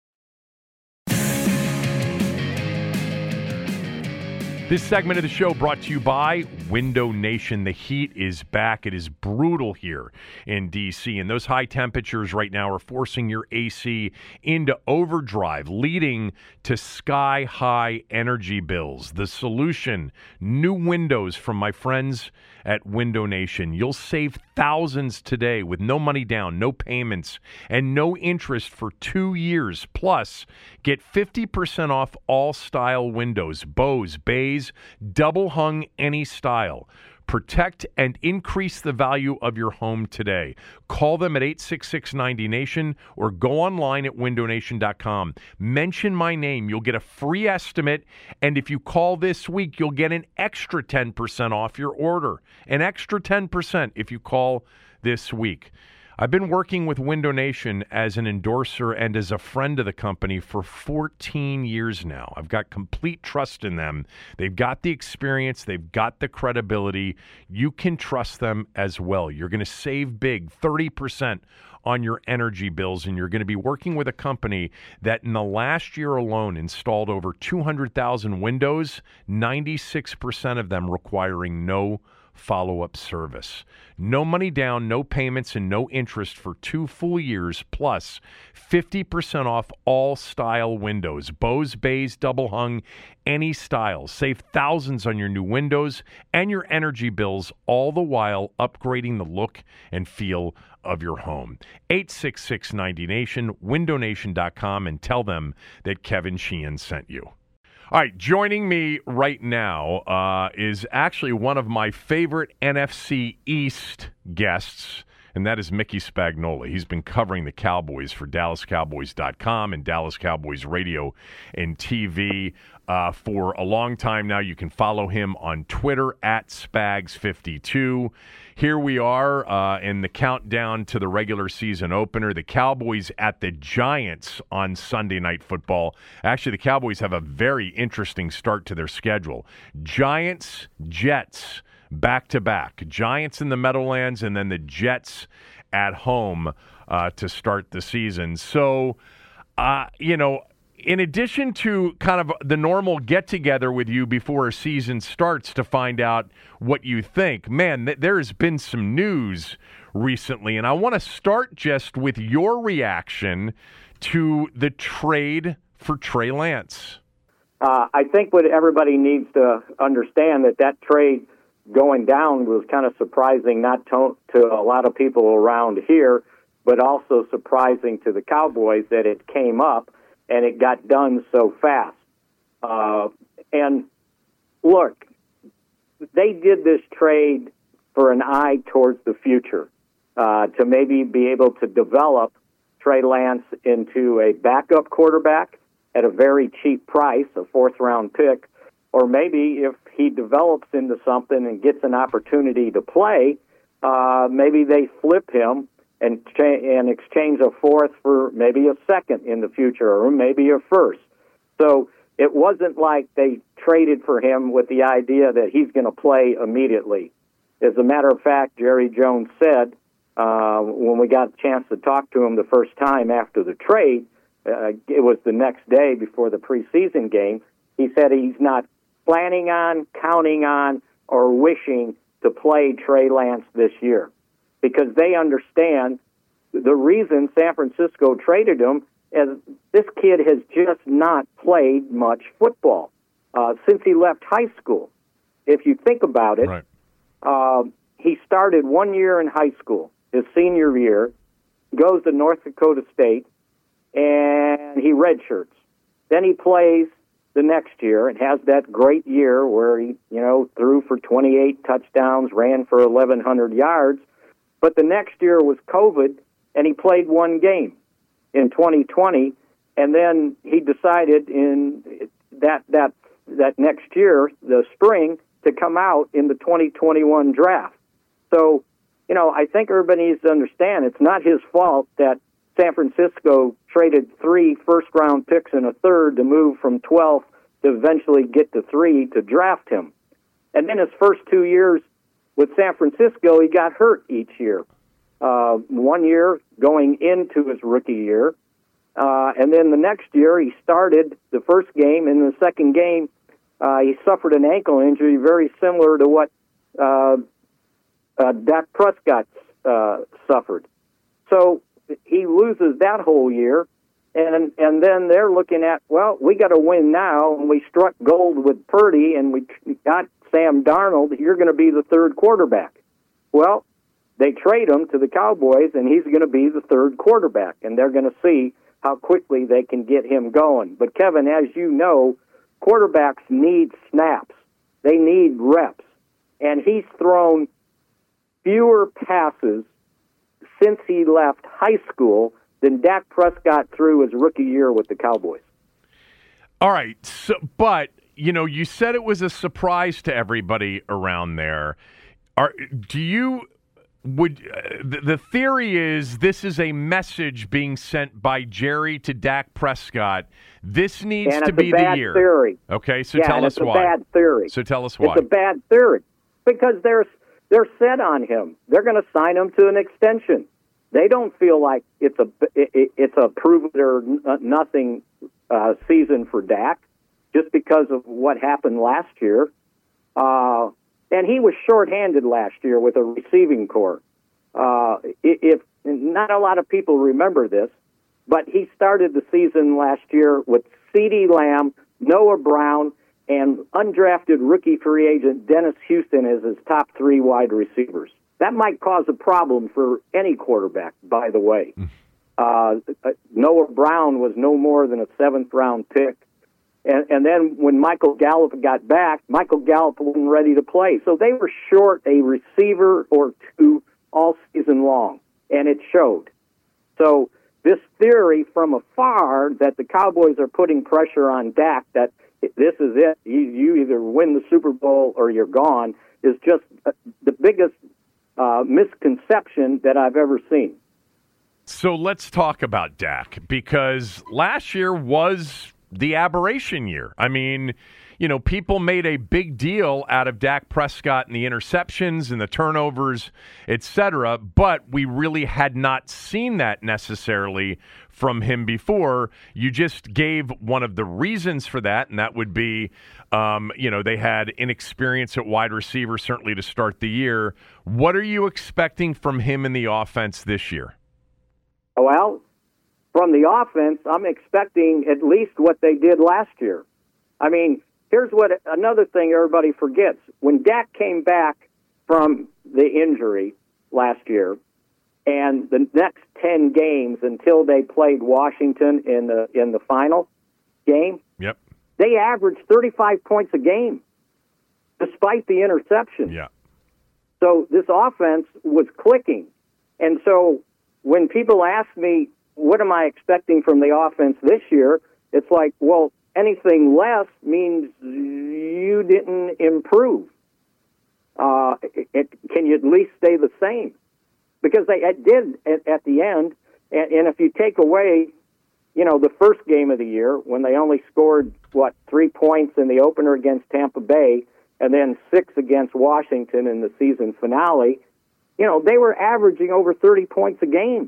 This segment of the show brought to you by Window Nation. The heat is back. It is brutal here in D C, and those high temperatures right now are forcing your A C into overdrive, leading to sky-high energy bills. The solution, new windows from my friends at Window Nation. You'll save thousands today with no money down, no payments, and no interest for two years. Plus, get fifty percent off all style windows, bows, bays, double hung, any style. Protect and increase the value of your home today. Call them at eight six six ninety nation or go online at window nation dot com. Mention my name. You'll get a free estimate, and if you call this week, you'll get an extra ten percent off your order. An extra ten percent if you call this week. I've been working with Window Nation as an endorser and as a friend of the company for fourteen years now. I've got complete trust in them. They've got the experience. They've got the credibility. You can trust them as well. You're going to save big, thirty percent on your energy bills, and you're going to be working with a company that in the last year alone installed over two hundred thousand windows, ninety-six percent of them requiring no follow-up service. No money down, no payments, and no interest for two full years, plus fifty percent off all style windows. Bows, bays, double hung, any style. Save thousands on your new windows and your energy bills, all the while upgrading the look and feel of your home. eight six six ninety nation, window nation dot com, and tell them that Kevin Sheehan sent you. All right, joining me right now uh, is actually one of my favorite N F C East guests, and that is Mickey Spagnola. He's been covering the Cowboys for Dallas Cowboys dot com and Dallas Cowboys Radio and T V uh, for a long time now. You can follow him on Twitter at Spags fifty-two. Here we are uh, in the countdown to the regular season opener. The Cowboys at the Giants on Sunday Night Football. Actually, the Cowboys have a very interesting start to their schedule. Giants, Jets, back-to-back. Giants in the Meadowlands, and then the Jets at home uh, to start the season. So, uh, you know, in addition to kind of the normal get-together with you before a season starts to find out what you think, man, th- there's been some news recently, and I want to start just with your reaction to the trade for Trey Lance. uh, I think what everybody needs to understand that that trade going down was kind of surprising, not to, to a lot of people around here, but also surprising to the Cowboys that it came up and it got done so fast. Uh, and look, they did this trade for an eye towards the future, uh, to maybe be able to develop Trey Lance into a backup quarterback at a very cheap price, a fourth-round pick, or maybe if he develops into something and gets an opportunity to play, uh, maybe they flip him and, cha- and exchange a fourth for maybe a second in the future, or maybe a first. So it wasn't like they traded for him with the idea that he's going to play immediately. As a matter of fact, Jerry Jones said, uh, when we got a chance to talk to him the first time after the trade, uh, it was the next day before the preseason game, he said he's not planning on, counting on, or wishing to play Trey Lance this year, because they understand the reason San Francisco traded him is this kid has just not played much football uh, since he left high school. If you think about it, right. uh, he started one year in high school, his senior year, goes to North Dakota State, and he redshirts. Then he plays the next year and has that great year where he, you know, threw for twenty-eight touchdowns, ran for eleven hundred yards. But the next year was COVID, and he played one game in twenty twenty, and then he decided in that that that next year, the spring, to come out in the twenty twenty-one draft. So, you know, I think everybody needs to understand it's not his fault that San Francisco traded three first-round picks and a third to move from twelfth to eventually get to three to draft him. And then his first two years with San Francisco, he got hurt each year. Uh, one year going into his rookie year, uh, and then the next year he started the first game. In the second game, uh, he suffered an ankle injury very similar to what uh, uh, Dak Prescott uh, suffered. So he loses that whole year, and and then they're looking at, well, we got to win now, and we struck gold with Purdy, and we got Sam Darnold. You're going to be the third quarterback. Well, they trade him to the Cowboys, and he's going to be the third quarterback, and they're going to see how quickly they can get him going. But, Kevin, as you know, quarterbacks need snaps. They need reps. And he's thrown fewer passes since he left high school than Dak Prescott threw his rookie year with the Cowboys. All right, so, but, you know, you said it was a surprise to everybody around there. Are, do you... Would uh, the, the theory is this is a message being sent by Jerry to Dak Prescott. This needs and to be a bad the year. Theory. Okay, so yeah, tell and us it's why. It's a bad theory. So tell us why. It's a bad theory because they're they're set on him. They're going to sign him to an extension. They don't feel like it's a it, it's a prove it or nothing uh, season for Dak just because of what happened last year. Uh, And he was shorthanded last year with a receiving corps. Uh, if not a lot of people remember this, but he started the season last year with CeeDee Lamb, Noah Brown, and undrafted rookie free agent Dennis Houston as his top three wide receivers. That might cause a problem for any quarterback, by the way. Uh, Noah Brown was no more than a seventh-round pick. And, and then when Michael Gallup got back, Michael Gallup wasn't ready to play. So they were short a receiver or two all season long, and it showed. So this theory from afar that the Cowboys are putting pressure on Dak, that this is it, you, you either win the Super Bowl or you're gone, is just uh, the biggest uh, misconception that I've ever seen. So let's talk about Dak, because last year was the aberration year. I mean, you know, people made a big deal out of Dak Prescott and the interceptions and the turnovers, et cetera, but we really had not seen that necessarily from him before. You just gave one of the reasons for that, and that would be, um, you know, they had inexperience at wide receiver, certainly to start the year. What are you expecting from him in the offense this year? Well, from the offense, I'm expecting at least what they did last year. I mean, here's what another thing everybody forgets. When Dak came back from the injury last year, and the next ten games until they played Washington in the in the final game, yep, they averaged thirty-five points a game, despite the interception. Yeah. So this offense was clicking. And so when people ask me, what am I expecting from the offense this year? It's like, well, anything less means you didn't improve. Uh, it, it, can you at least stay the same? Because they it did at, at the end. And, and if you take away, you know, the first game of the year when they only scored, what, three points in the opener against Tampa Bay, and then six against Washington in the season finale, you know, they were averaging over thirty points a game.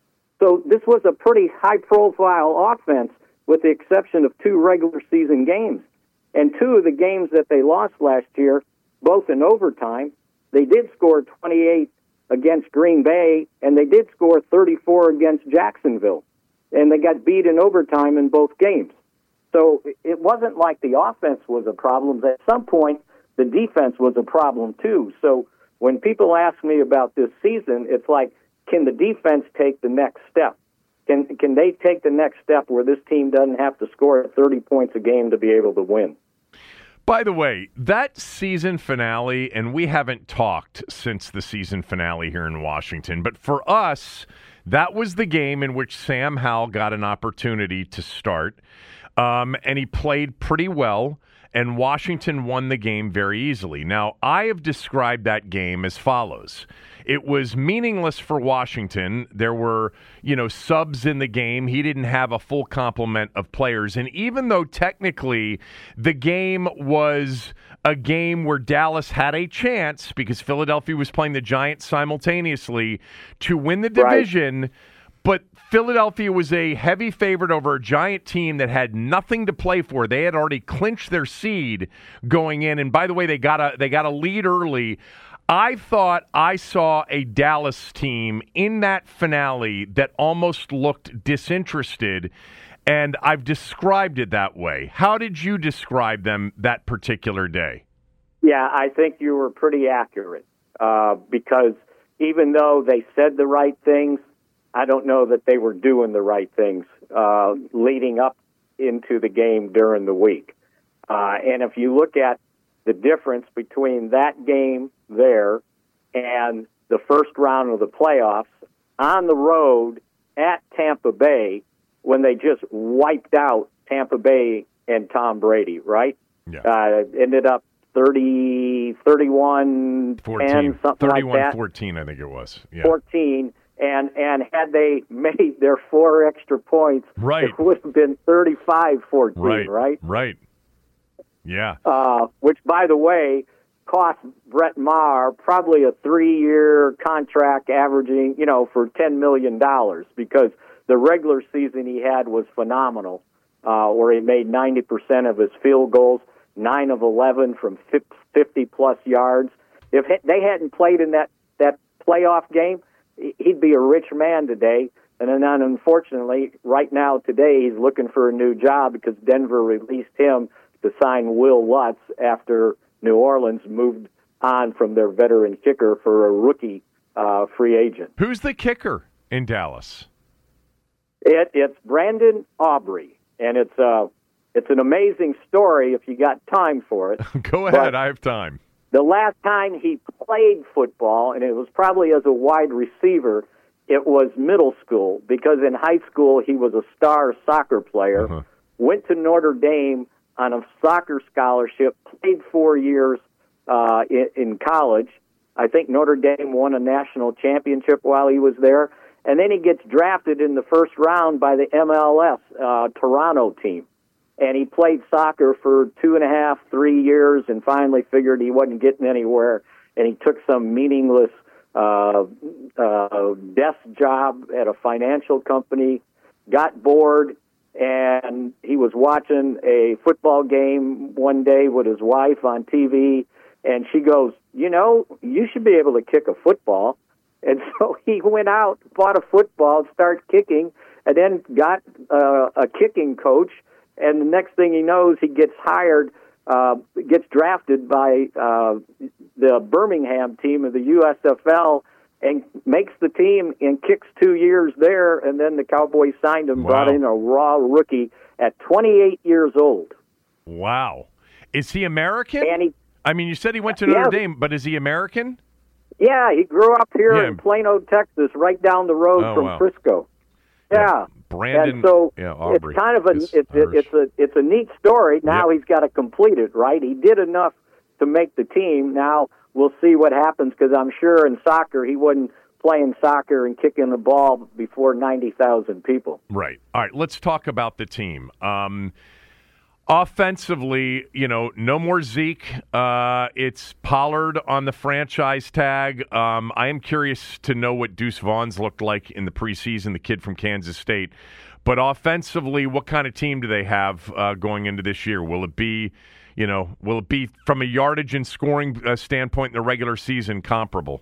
So this was a pretty high-profile offense with the exception of two regular season games. And two of the games that they lost last year, both in overtime, they did score twenty-eight against Green Bay, and they did score thirty-four against Jacksonville. And they got beat in overtime in both games. So it wasn't like the offense was a problem. At some point, the defense was a problem too. So when people ask me about this season, it's like, can the defense take the next step? Can can they take the next step where this team doesn't have to score thirty points a game to be able to win? By the way, that season finale, and we haven't talked since the season finale here in Washington, but for us, that was the game in which Sam Howell got an opportunity to start, um, and he played pretty well. And Washington won the game very easily. Now, I have described that game as follows. It was meaningless for Washington. There were, you know, subs in the game. He didn't have a full complement of players. And even though technically the game was a game where Dallas had a chance, because Philadelphia was playing the Giants simultaneously, to win the division, right. But Philadelphia was a heavy favorite over a Giant team that had nothing to play for. They had already clinched their seed going in. And by the way, they got a they got a lead early. I thought I saw a Dallas team in that finale that almost looked disinterested, and I've described it that way. How did you describe them that particular day? Yeah, I think you were pretty accurate uh, because even though they said the right things, I don't know that they were doing the right things uh, leading up into the game during the week. Uh, and if you look at the difference between that game there and the first round of the playoffs on the road at Tampa Bay when they just wiped out Tampa Bay and Tom Brady, right? Yeah. Uh, ended up thirty, thirty-one, ten, something like that. thirty-one fourteen, I think it was. Yeah. fourteen. And and had they made their four extra points, right. it would have been thirty-five fourteen, right? Right. Right. Yeah. Uh, which, by the way, cost Brett Maher probably a three-year contract averaging, you know, for ten million dollars because the regular season he had was phenomenal, uh, where he made ninety percent of his field goals, nine of eleven from fifty-plus yards. If they hadn't played in that, that playoff game, he'd be a rich man today. And then, unfortunately, right now, today, he's looking for a new job because Denver released him to sign Will Lutz after New Orleans moved on from their veteran kicker for a rookie uh, free agent. Who's the kicker in Dallas? It, it's Brandon Aubrey, and it's uh, it's an amazing story if you got time for it. Go ahead, but I have time. The last time he played football, and it was probably as a wide receiver, it was middle school, because in high school he was a star soccer player, uh-huh. went to Notre Dame on a soccer scholarship, played four years uh, in, in college. I think Notre Dame won a national championship while he was there, and then he gets drafted in the first round by the M L S uh, Toronto team. And he played soccer for two and a half, three years, and finally figured he wasn't getting anywhere. And he took some meaningless uh, uh, desk job at a financial company, got bored, and he was watching a football game one day with his wife on T V, and she goes, you know, you should be able to kick a football. And so he went out, bought a football, started kicking, and then got uh, a kicking coach, and the next thing he knows, he gets hired, uh, gets drafted by uh, the Birmingham team of the U S F L and makes the team and kicks two years there, and then the Cowboys signed him, Wow. brought in a raw rookie at twenty-eight years old. Wow. Is he American? And he, I mean, you said he went to Notre Yeah. Dame, but is he American? yeah, he grew up here Yeah. in Plano, Texas, right down the road Oh, from wow. Frisco. Yeah. Yeah. Brandon, and so yeah, Aubrey it's kind of a is it's Irish. it's a it's a neat story. Now Yep. he's got to complete it, right? He did enough to make the team. Now we'll see what happens, because I'm sure in soccer he wasn't playing soccer and kicking the ball before ninety thousand people. Right. All right, let's talk about the team. Um, offensively, you know, no more Zeke. Uh, it's Pollard on the franchise tag. Um, I am curious to know what Deuce Vaughn's looked like in the preseason, the kid from Kansas State. But offensively, what kind of team do they have uh, going into this year? Will it be, you know, will it be from a yardage and scoring uh, standpoint in the regular season comparable?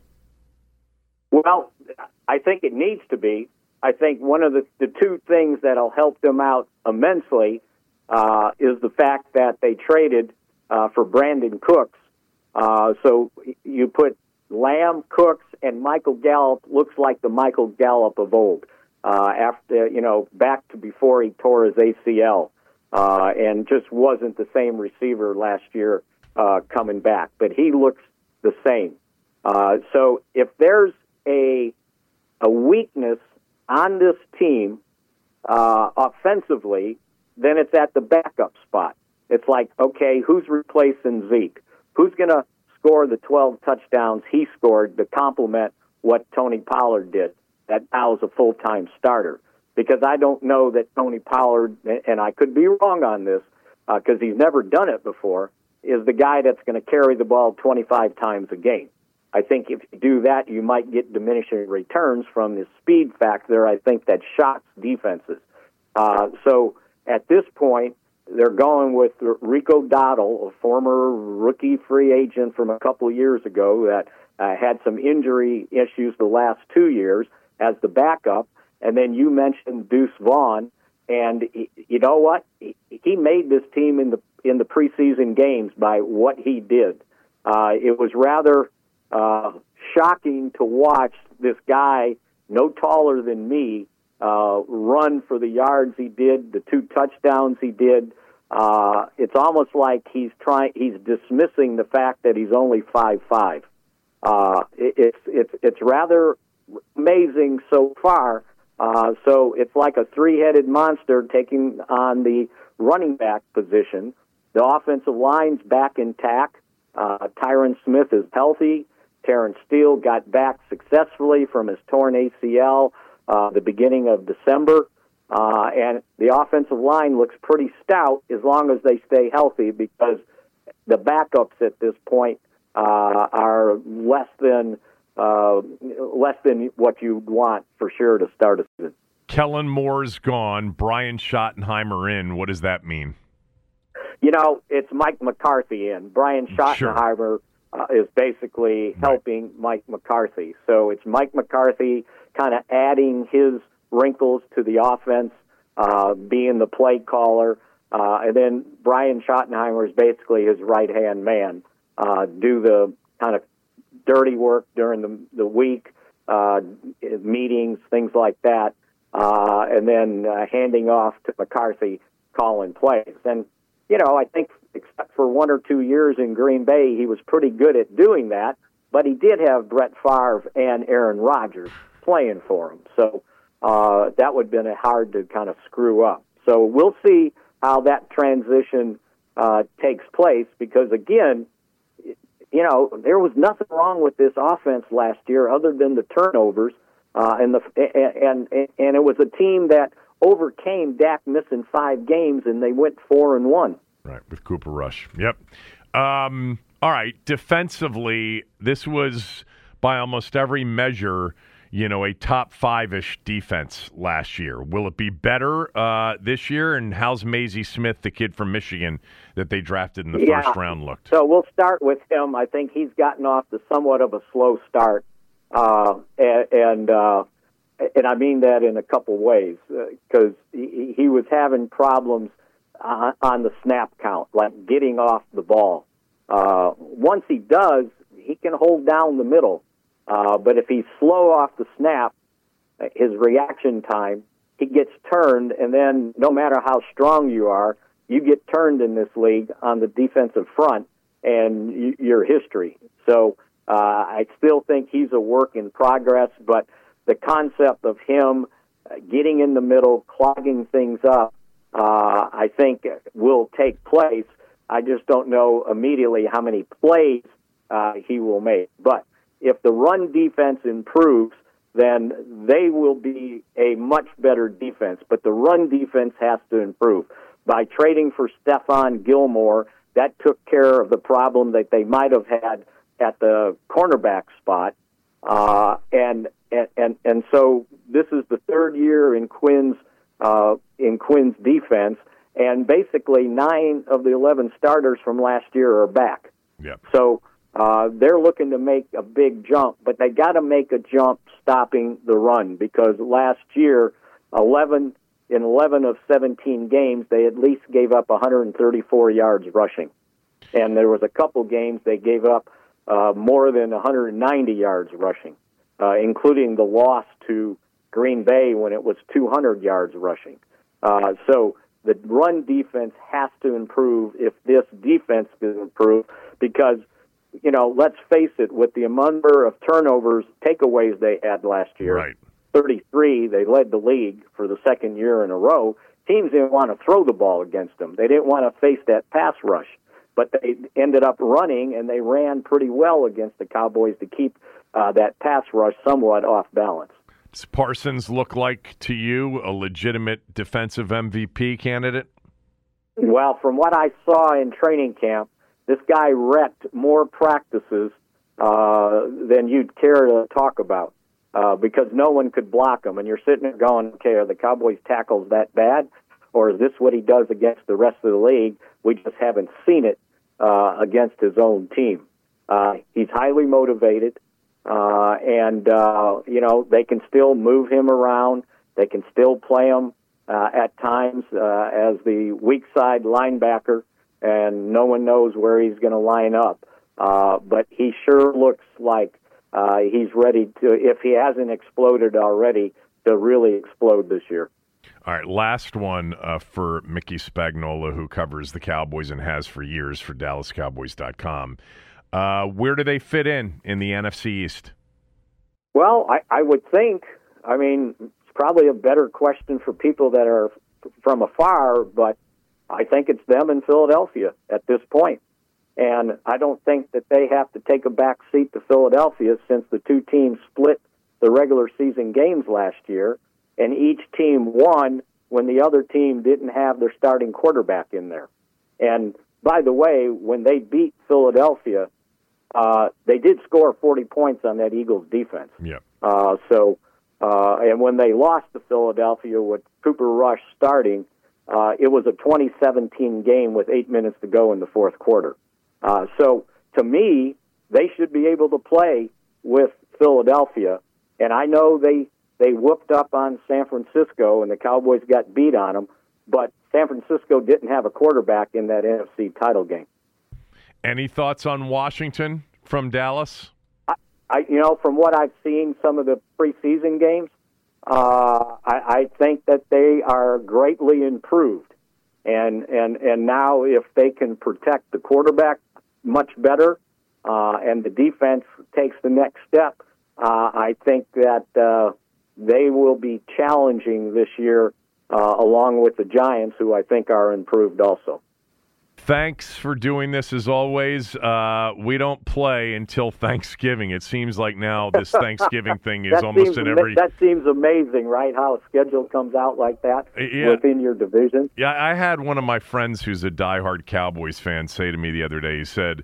Well, I think it needs to be. I think one of the, the two things that'll help them out immensely uh, is the fact that they traded uh, for Brandon Cooks. Uh, so you put Lamb, Cooks, and Michael Gallup, looks like the Michael Gallup of old. Uh, after, you know, back to before he tore his A C L, uh, and just wasn't the same receiver last year uh, coming back. But he looks the same. Uh, so if there's a a weakness on this team uh, offensively, then it's at the backup spot. It's like, okay, who's replacing Zeke? Who's going to score the twelve touchdowns he scored to complement what Tony Pollard did? That now is a full-time starter. Because I don't know that Tony Pollard, and I could be wrong on this, because uh, he's never done it before, is the guy that's going to carry the ball twenty-five times a game. I think if you do that, you might get diminishing returns from the speed factor, I think, that shocks defenses. Uh, so at this point, they're going with Rico Dowdle, a former rookie free agent from a couple of years ago that uh, had some injury issues the last two years as the backup. And then you mentioned Deuce Vaughn, and he, you know what? He, he made this team in the in the preseason games by what he did. Uh, it was rather uh, shocking to watch this guy, no taller than me, uh, run for the yards he did, the two touchdowns he did. Uh, it's almost like he's trying. He's dismissing the fact that he's only five five. Uh, it, it's it's it's rather amazing so far. Uh, so it's like a three-headed monster taking on the running back position. The offensive line's back intact. Uh, Tyron Smith is healthy. Terrence Steele got back successfully from his torn A C L uh, the beginning of December. Uh, and the offensive line looks pretty stout as long as they stay healthy, because the backups at this point uh, are less than uh, less than what you'd want for sure to start a season. Kellen Moore's gone. Brian Schottenheimer in. What does that mean? You know, it's Mike McCarthy in. Brian Schottenheimer Sure. uh, is basically helping right. Mike McCarthy. So it's Mike McCarthy kind of adding his wrinkles to the offense, uh, being the play caller, uh, and then Brian Schottenheimer is basically his right-hand man, uh, do the kind of dirty work during the, the week, uh, meetings, things like that, uh, and then uh, handing off to McCarthy calling plays. And, you know, I think except for one or two years in Green Bay, he was pretty good at doing that, but he did have Brett Favre and Aaron Rodgers playing for him. So uh, that would have been hard to kind of screw up. So we'll see how that transition uh, takes place, because, again, you know, there was nothing wrong with this offense last year other than the turnovers, uh, and the and, and and it was a team that overcame Dak missing five games, and they went four and one. Right, with Cooper Rush. Yep. Um, all right, defensively, this was by almost every measure, you know, a top five-ish defense last year. Will it be better uh, this year? And how's Maisie Smith, the kid from Michigan that they drafted in the yeah. first round, looked? So we'll start with him. I think he's gotten off to somewhat of a slow start, uh, and and, uh, and I mean that in a couple ways, because uh, he, he was having problems on, on the snap count, like getting off the ball. Uh, once he does, he can hold down the middle. Uh, but if he's slow off the snap, his reaction time, he gets turned, and then no matter how strong you are, you get turned in this league on the defensive front, and you, your history. So uh, I still think he's a work in progress, but the concept of him getting in the middle, clogging things up, uh, I think will take place. I just don't know immediately how many plays uh, he will make. But if the run defense improves, then they will be a much better defense. But the run defense has to improve. By trading for Stephon Gilmore, that took care of the problem that they might have had at the cornerback spot. Uh, and, and and and so this is the third year in Quinn's uh, in Quinn's defense, and basically nine of the eleven starters from last year are back. Yep. So uh, they're looking to make a big jump, but they got to make a jump stopping the run, because last year, eleven in eleven of seventeen games, they at least gave up one hundred thirty-four yards rushing, and there was a couple games they gave up uh, more than one hundred ninety yards rushing, uh, including the loss to Green Bay when it was two hundred yards rushing. Uh, so the run defense has to improve if this defense can improve, because, you know, let's face it, with the number of turnovers, takeaways they had last year, right. thirty-three, they led the league for the second year in a row. Teams didn't want to throw the ball against them. They didn't want to face that pass rush. But they ended up running, and they ran pretty well against the Cowboys to keep uh, that pass rush somewhat off balance. Does Parsons look like to you a legitimate defensive M V P candidate? Well, from what I saw in training camp, this guy wrecked more practices uh, than you'd care to talk about uh, because no one could block him. And you're sitting there going, okay, are the Cowboys' tackles that bad? Or is this what he does against the rest of the league? We just haven't seen it uh, against his own team. Uh, he's highly motivated. Uh, and, uh, you know, they can still move him around. They can still play him uh, at times uh, as the weak side linebacker, and no one knows where he's going to line up. Uh, but he sure looks like uh, he's ready to, if he hasn't exploded already, to really explode this year. All right, last one uh, for Mickey Spagnola, who covers the Cowboys and has for years for Dallas Cowboys dot com. Uh, where do they fit in in the N F C East? Well, I, I would think, I mean, it's probably a better question for people that are from afar, but I think it's them in Philadelphia at this point. And I don't think that they have to take a back seat to Philadelphia, since the two teams split the regular season games last year, and each team won when the other team didn't have their starting quarterback in there. And by the way, when they beat Philadelphia, Uh, they did score forty points on that Eagles defense. Yeah. Uh, so, uh, and when they lost to Philadelphia with Cooper Rush starting, uh, it was a twenty seventeen game with eight minutes to go in the fourth quarter. Uh, so, to me, they should be able to play with Philadelphia. And I know they they whooped up on San Francisco, and the Cowboys got beat on them, but San Francisco didn't have a quarterback in that N F C title game. Any thoughts on Washington from Dallas? I, I you know, from what I've seen, some of the preseason games, uh, I, I think that they are greatly improved. And, and, and now if they can protect the quarterback much better uh, and the defense takes the next step, uh, I think that uh, they will be challenging this year uh, along with the Giants, who I think are improved also. Thanks for doing this, as always. Uh, we don't play until Thanksgiving. It seems like now this Thanksgiving thing is almost in every... That seems amazing, right, how a schedule comes out like that yeah. within your division. Yeah, I had one of my friends who's a diehard Cowboys fan say to me the other day, he said,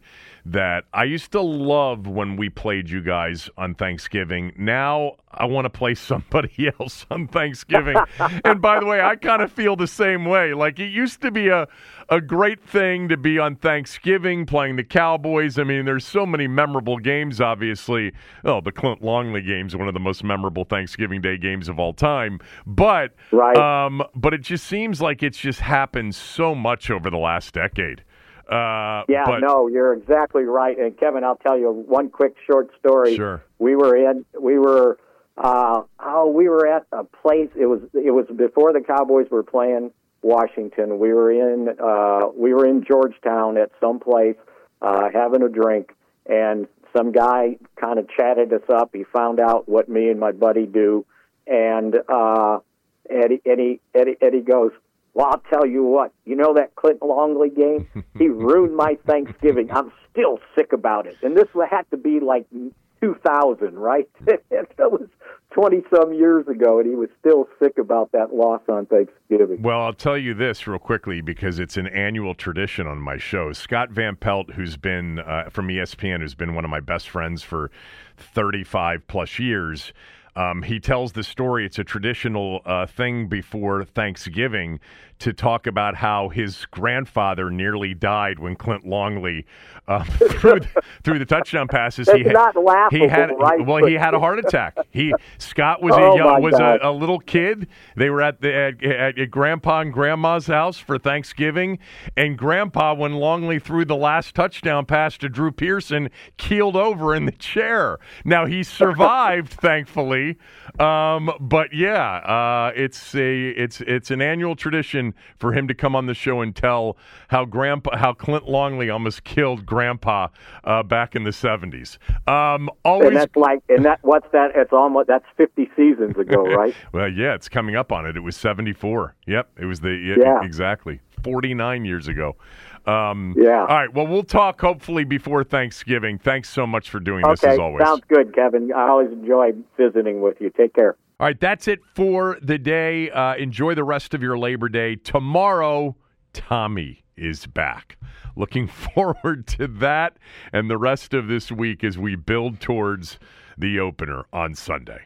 that I used to love when we played you guys on Thanksgiving. Now I want to play somebody else on Thanksgiving. And by the way, I kind of feel the same way. Like, it used to be a, a great thing to be on Thanksgiving playing the Cowboys. I mean, there's so many memorable games, obviously. Oh, the Clint Longley game is one of the most memorable Thanksgiving Day games of all time. But, right. um, but it just seems like it's just happened so much over the last decade. Uh, yeah, but, no, you're exactly right. And Kevin, I'll tell you one quick short story. Sure. We were in, we were, uh, oh, we were at a place. It was, it was before the Cowboys were playing Washington. We were in, uh, we were in Georgetown at some place, uh, having a drink, and some guy kind of chatted us up. He found out what me and my buddy do, and uh, Eddie, Eddie, Eddie, Eddie goes, "Well, I'll tell you what, you know that Clint Longley game? He ruined my Thanksgiving. I'm still sick about it." And this had to be like two thousand, right? That was twenty-some years ago, and he was still sick about that loss on Thanksgiving. Well, I'll tell you this real quickly, because it's an annual tradition on my show. Scott Van Pelt, who's been uh, from E S P N, who's been one of my best friends for thirty-five plus years, Um, he tells the story. It's a traditional uh, thing before Thanksgiving to talk about how his grandfather nearly died when Clint Longley uh, threw, the, threw the touchdown passes. It's he had, not laughable, he had, right? Well, he had a heart attack. He Scott was oh a young, was God. a, a little kid. They were at the at, at, at Grandpa and Grandma's house for Thanksgiving, and Grandpa, when Longley threw the last touchdown pass to Drew Pearson, keeled over in the chair. Now he survived, thankfully. Um, but yeah, uh, it's a it's it's an annual tradition for him to come on the show and tell how Grandpa, how Clint Longley almost killed Grandpa uh, back in the seventies. Um, always, and that's like, and that what's that? It's almost that's fifty seasons ago, right? Well, yeah, it's coming up on it. It was seventy-four. Yep, it was the yeah, yeah. exactly forty-nine years ago. Um, yeah. All right. Well, we'll talk hopefully before Thanksgiving. Thanks so much for doing okay, this as always. Sounds good, Kevin. I always enjoy visiting with you. Take care. All right. That's it for the day. Uh, enjoy the rest of your Labor Day. Tomorrow, Tommy is back. Looking forward to that and the rest of this week as we build towards the opener on Sunday.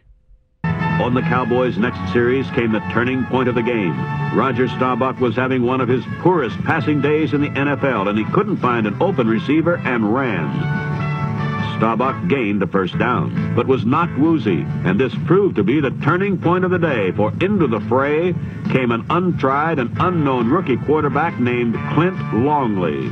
On the Cowboys' next series came the turning point of the game. Roger Staubach was having one of his poorest passing days in the N F L, and he couldn't find an open receiver and ran. Staubach gained the first down, but was not woozy, and this proved to be the turning point of the day, for into the fray came an untried and unknown rookie quarterback named Clint Longley.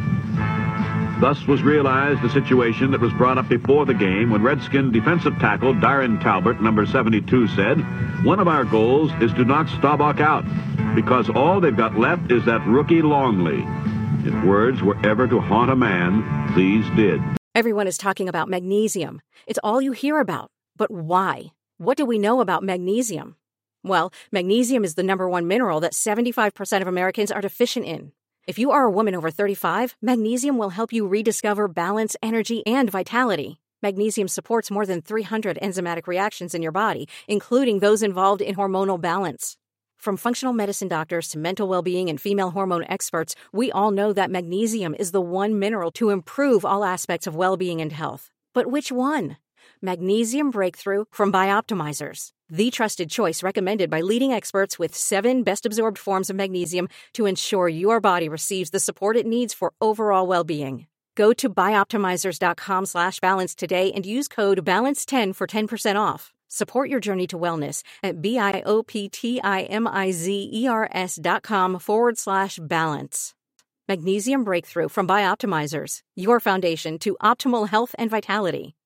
Thus was realized the situation that was brought up before the game when Redskin defensive tackle Darren Talbert, number seventy-two, said, "One of our goals is to knock Staubach out, because all they've got left is that rookie Longley." If words were ever to haunt a man, these did. Everyone is talking about magnesium. It's all you hear about. But why? What do we know about magnesium? Well, magnesium is the number one mineral that seventy-five percent of Americans are deficient in. If you are a woman over thirty-five, magnesium will help you rediscover balance, energy, and vitality. Magnesium supports more than three hundred enzymatic reactions in your body, including those involved in hormonal balance. From functional medicine doctors to mental well-being and female hormone experts, we all know that magnesium is the one mineral to improve all aspects of well-being and health. But which one? Magnesium Breakthrough from Bioptimizers, the trusted choice recommended by leading experts with seven best-absorbed forms of magnesium to ensure your body receives the support it needs for overall well-being. Go to bioptimizers.com slash balance today and use code balance ten for ten percent off. Support your journey to wellness at B-I-O-P-T-I-M-I-Z-E-R-S dot com forward slash balance. Magnesium Breakthrough from Bioptimizers, your foundation to optimal health and vitality.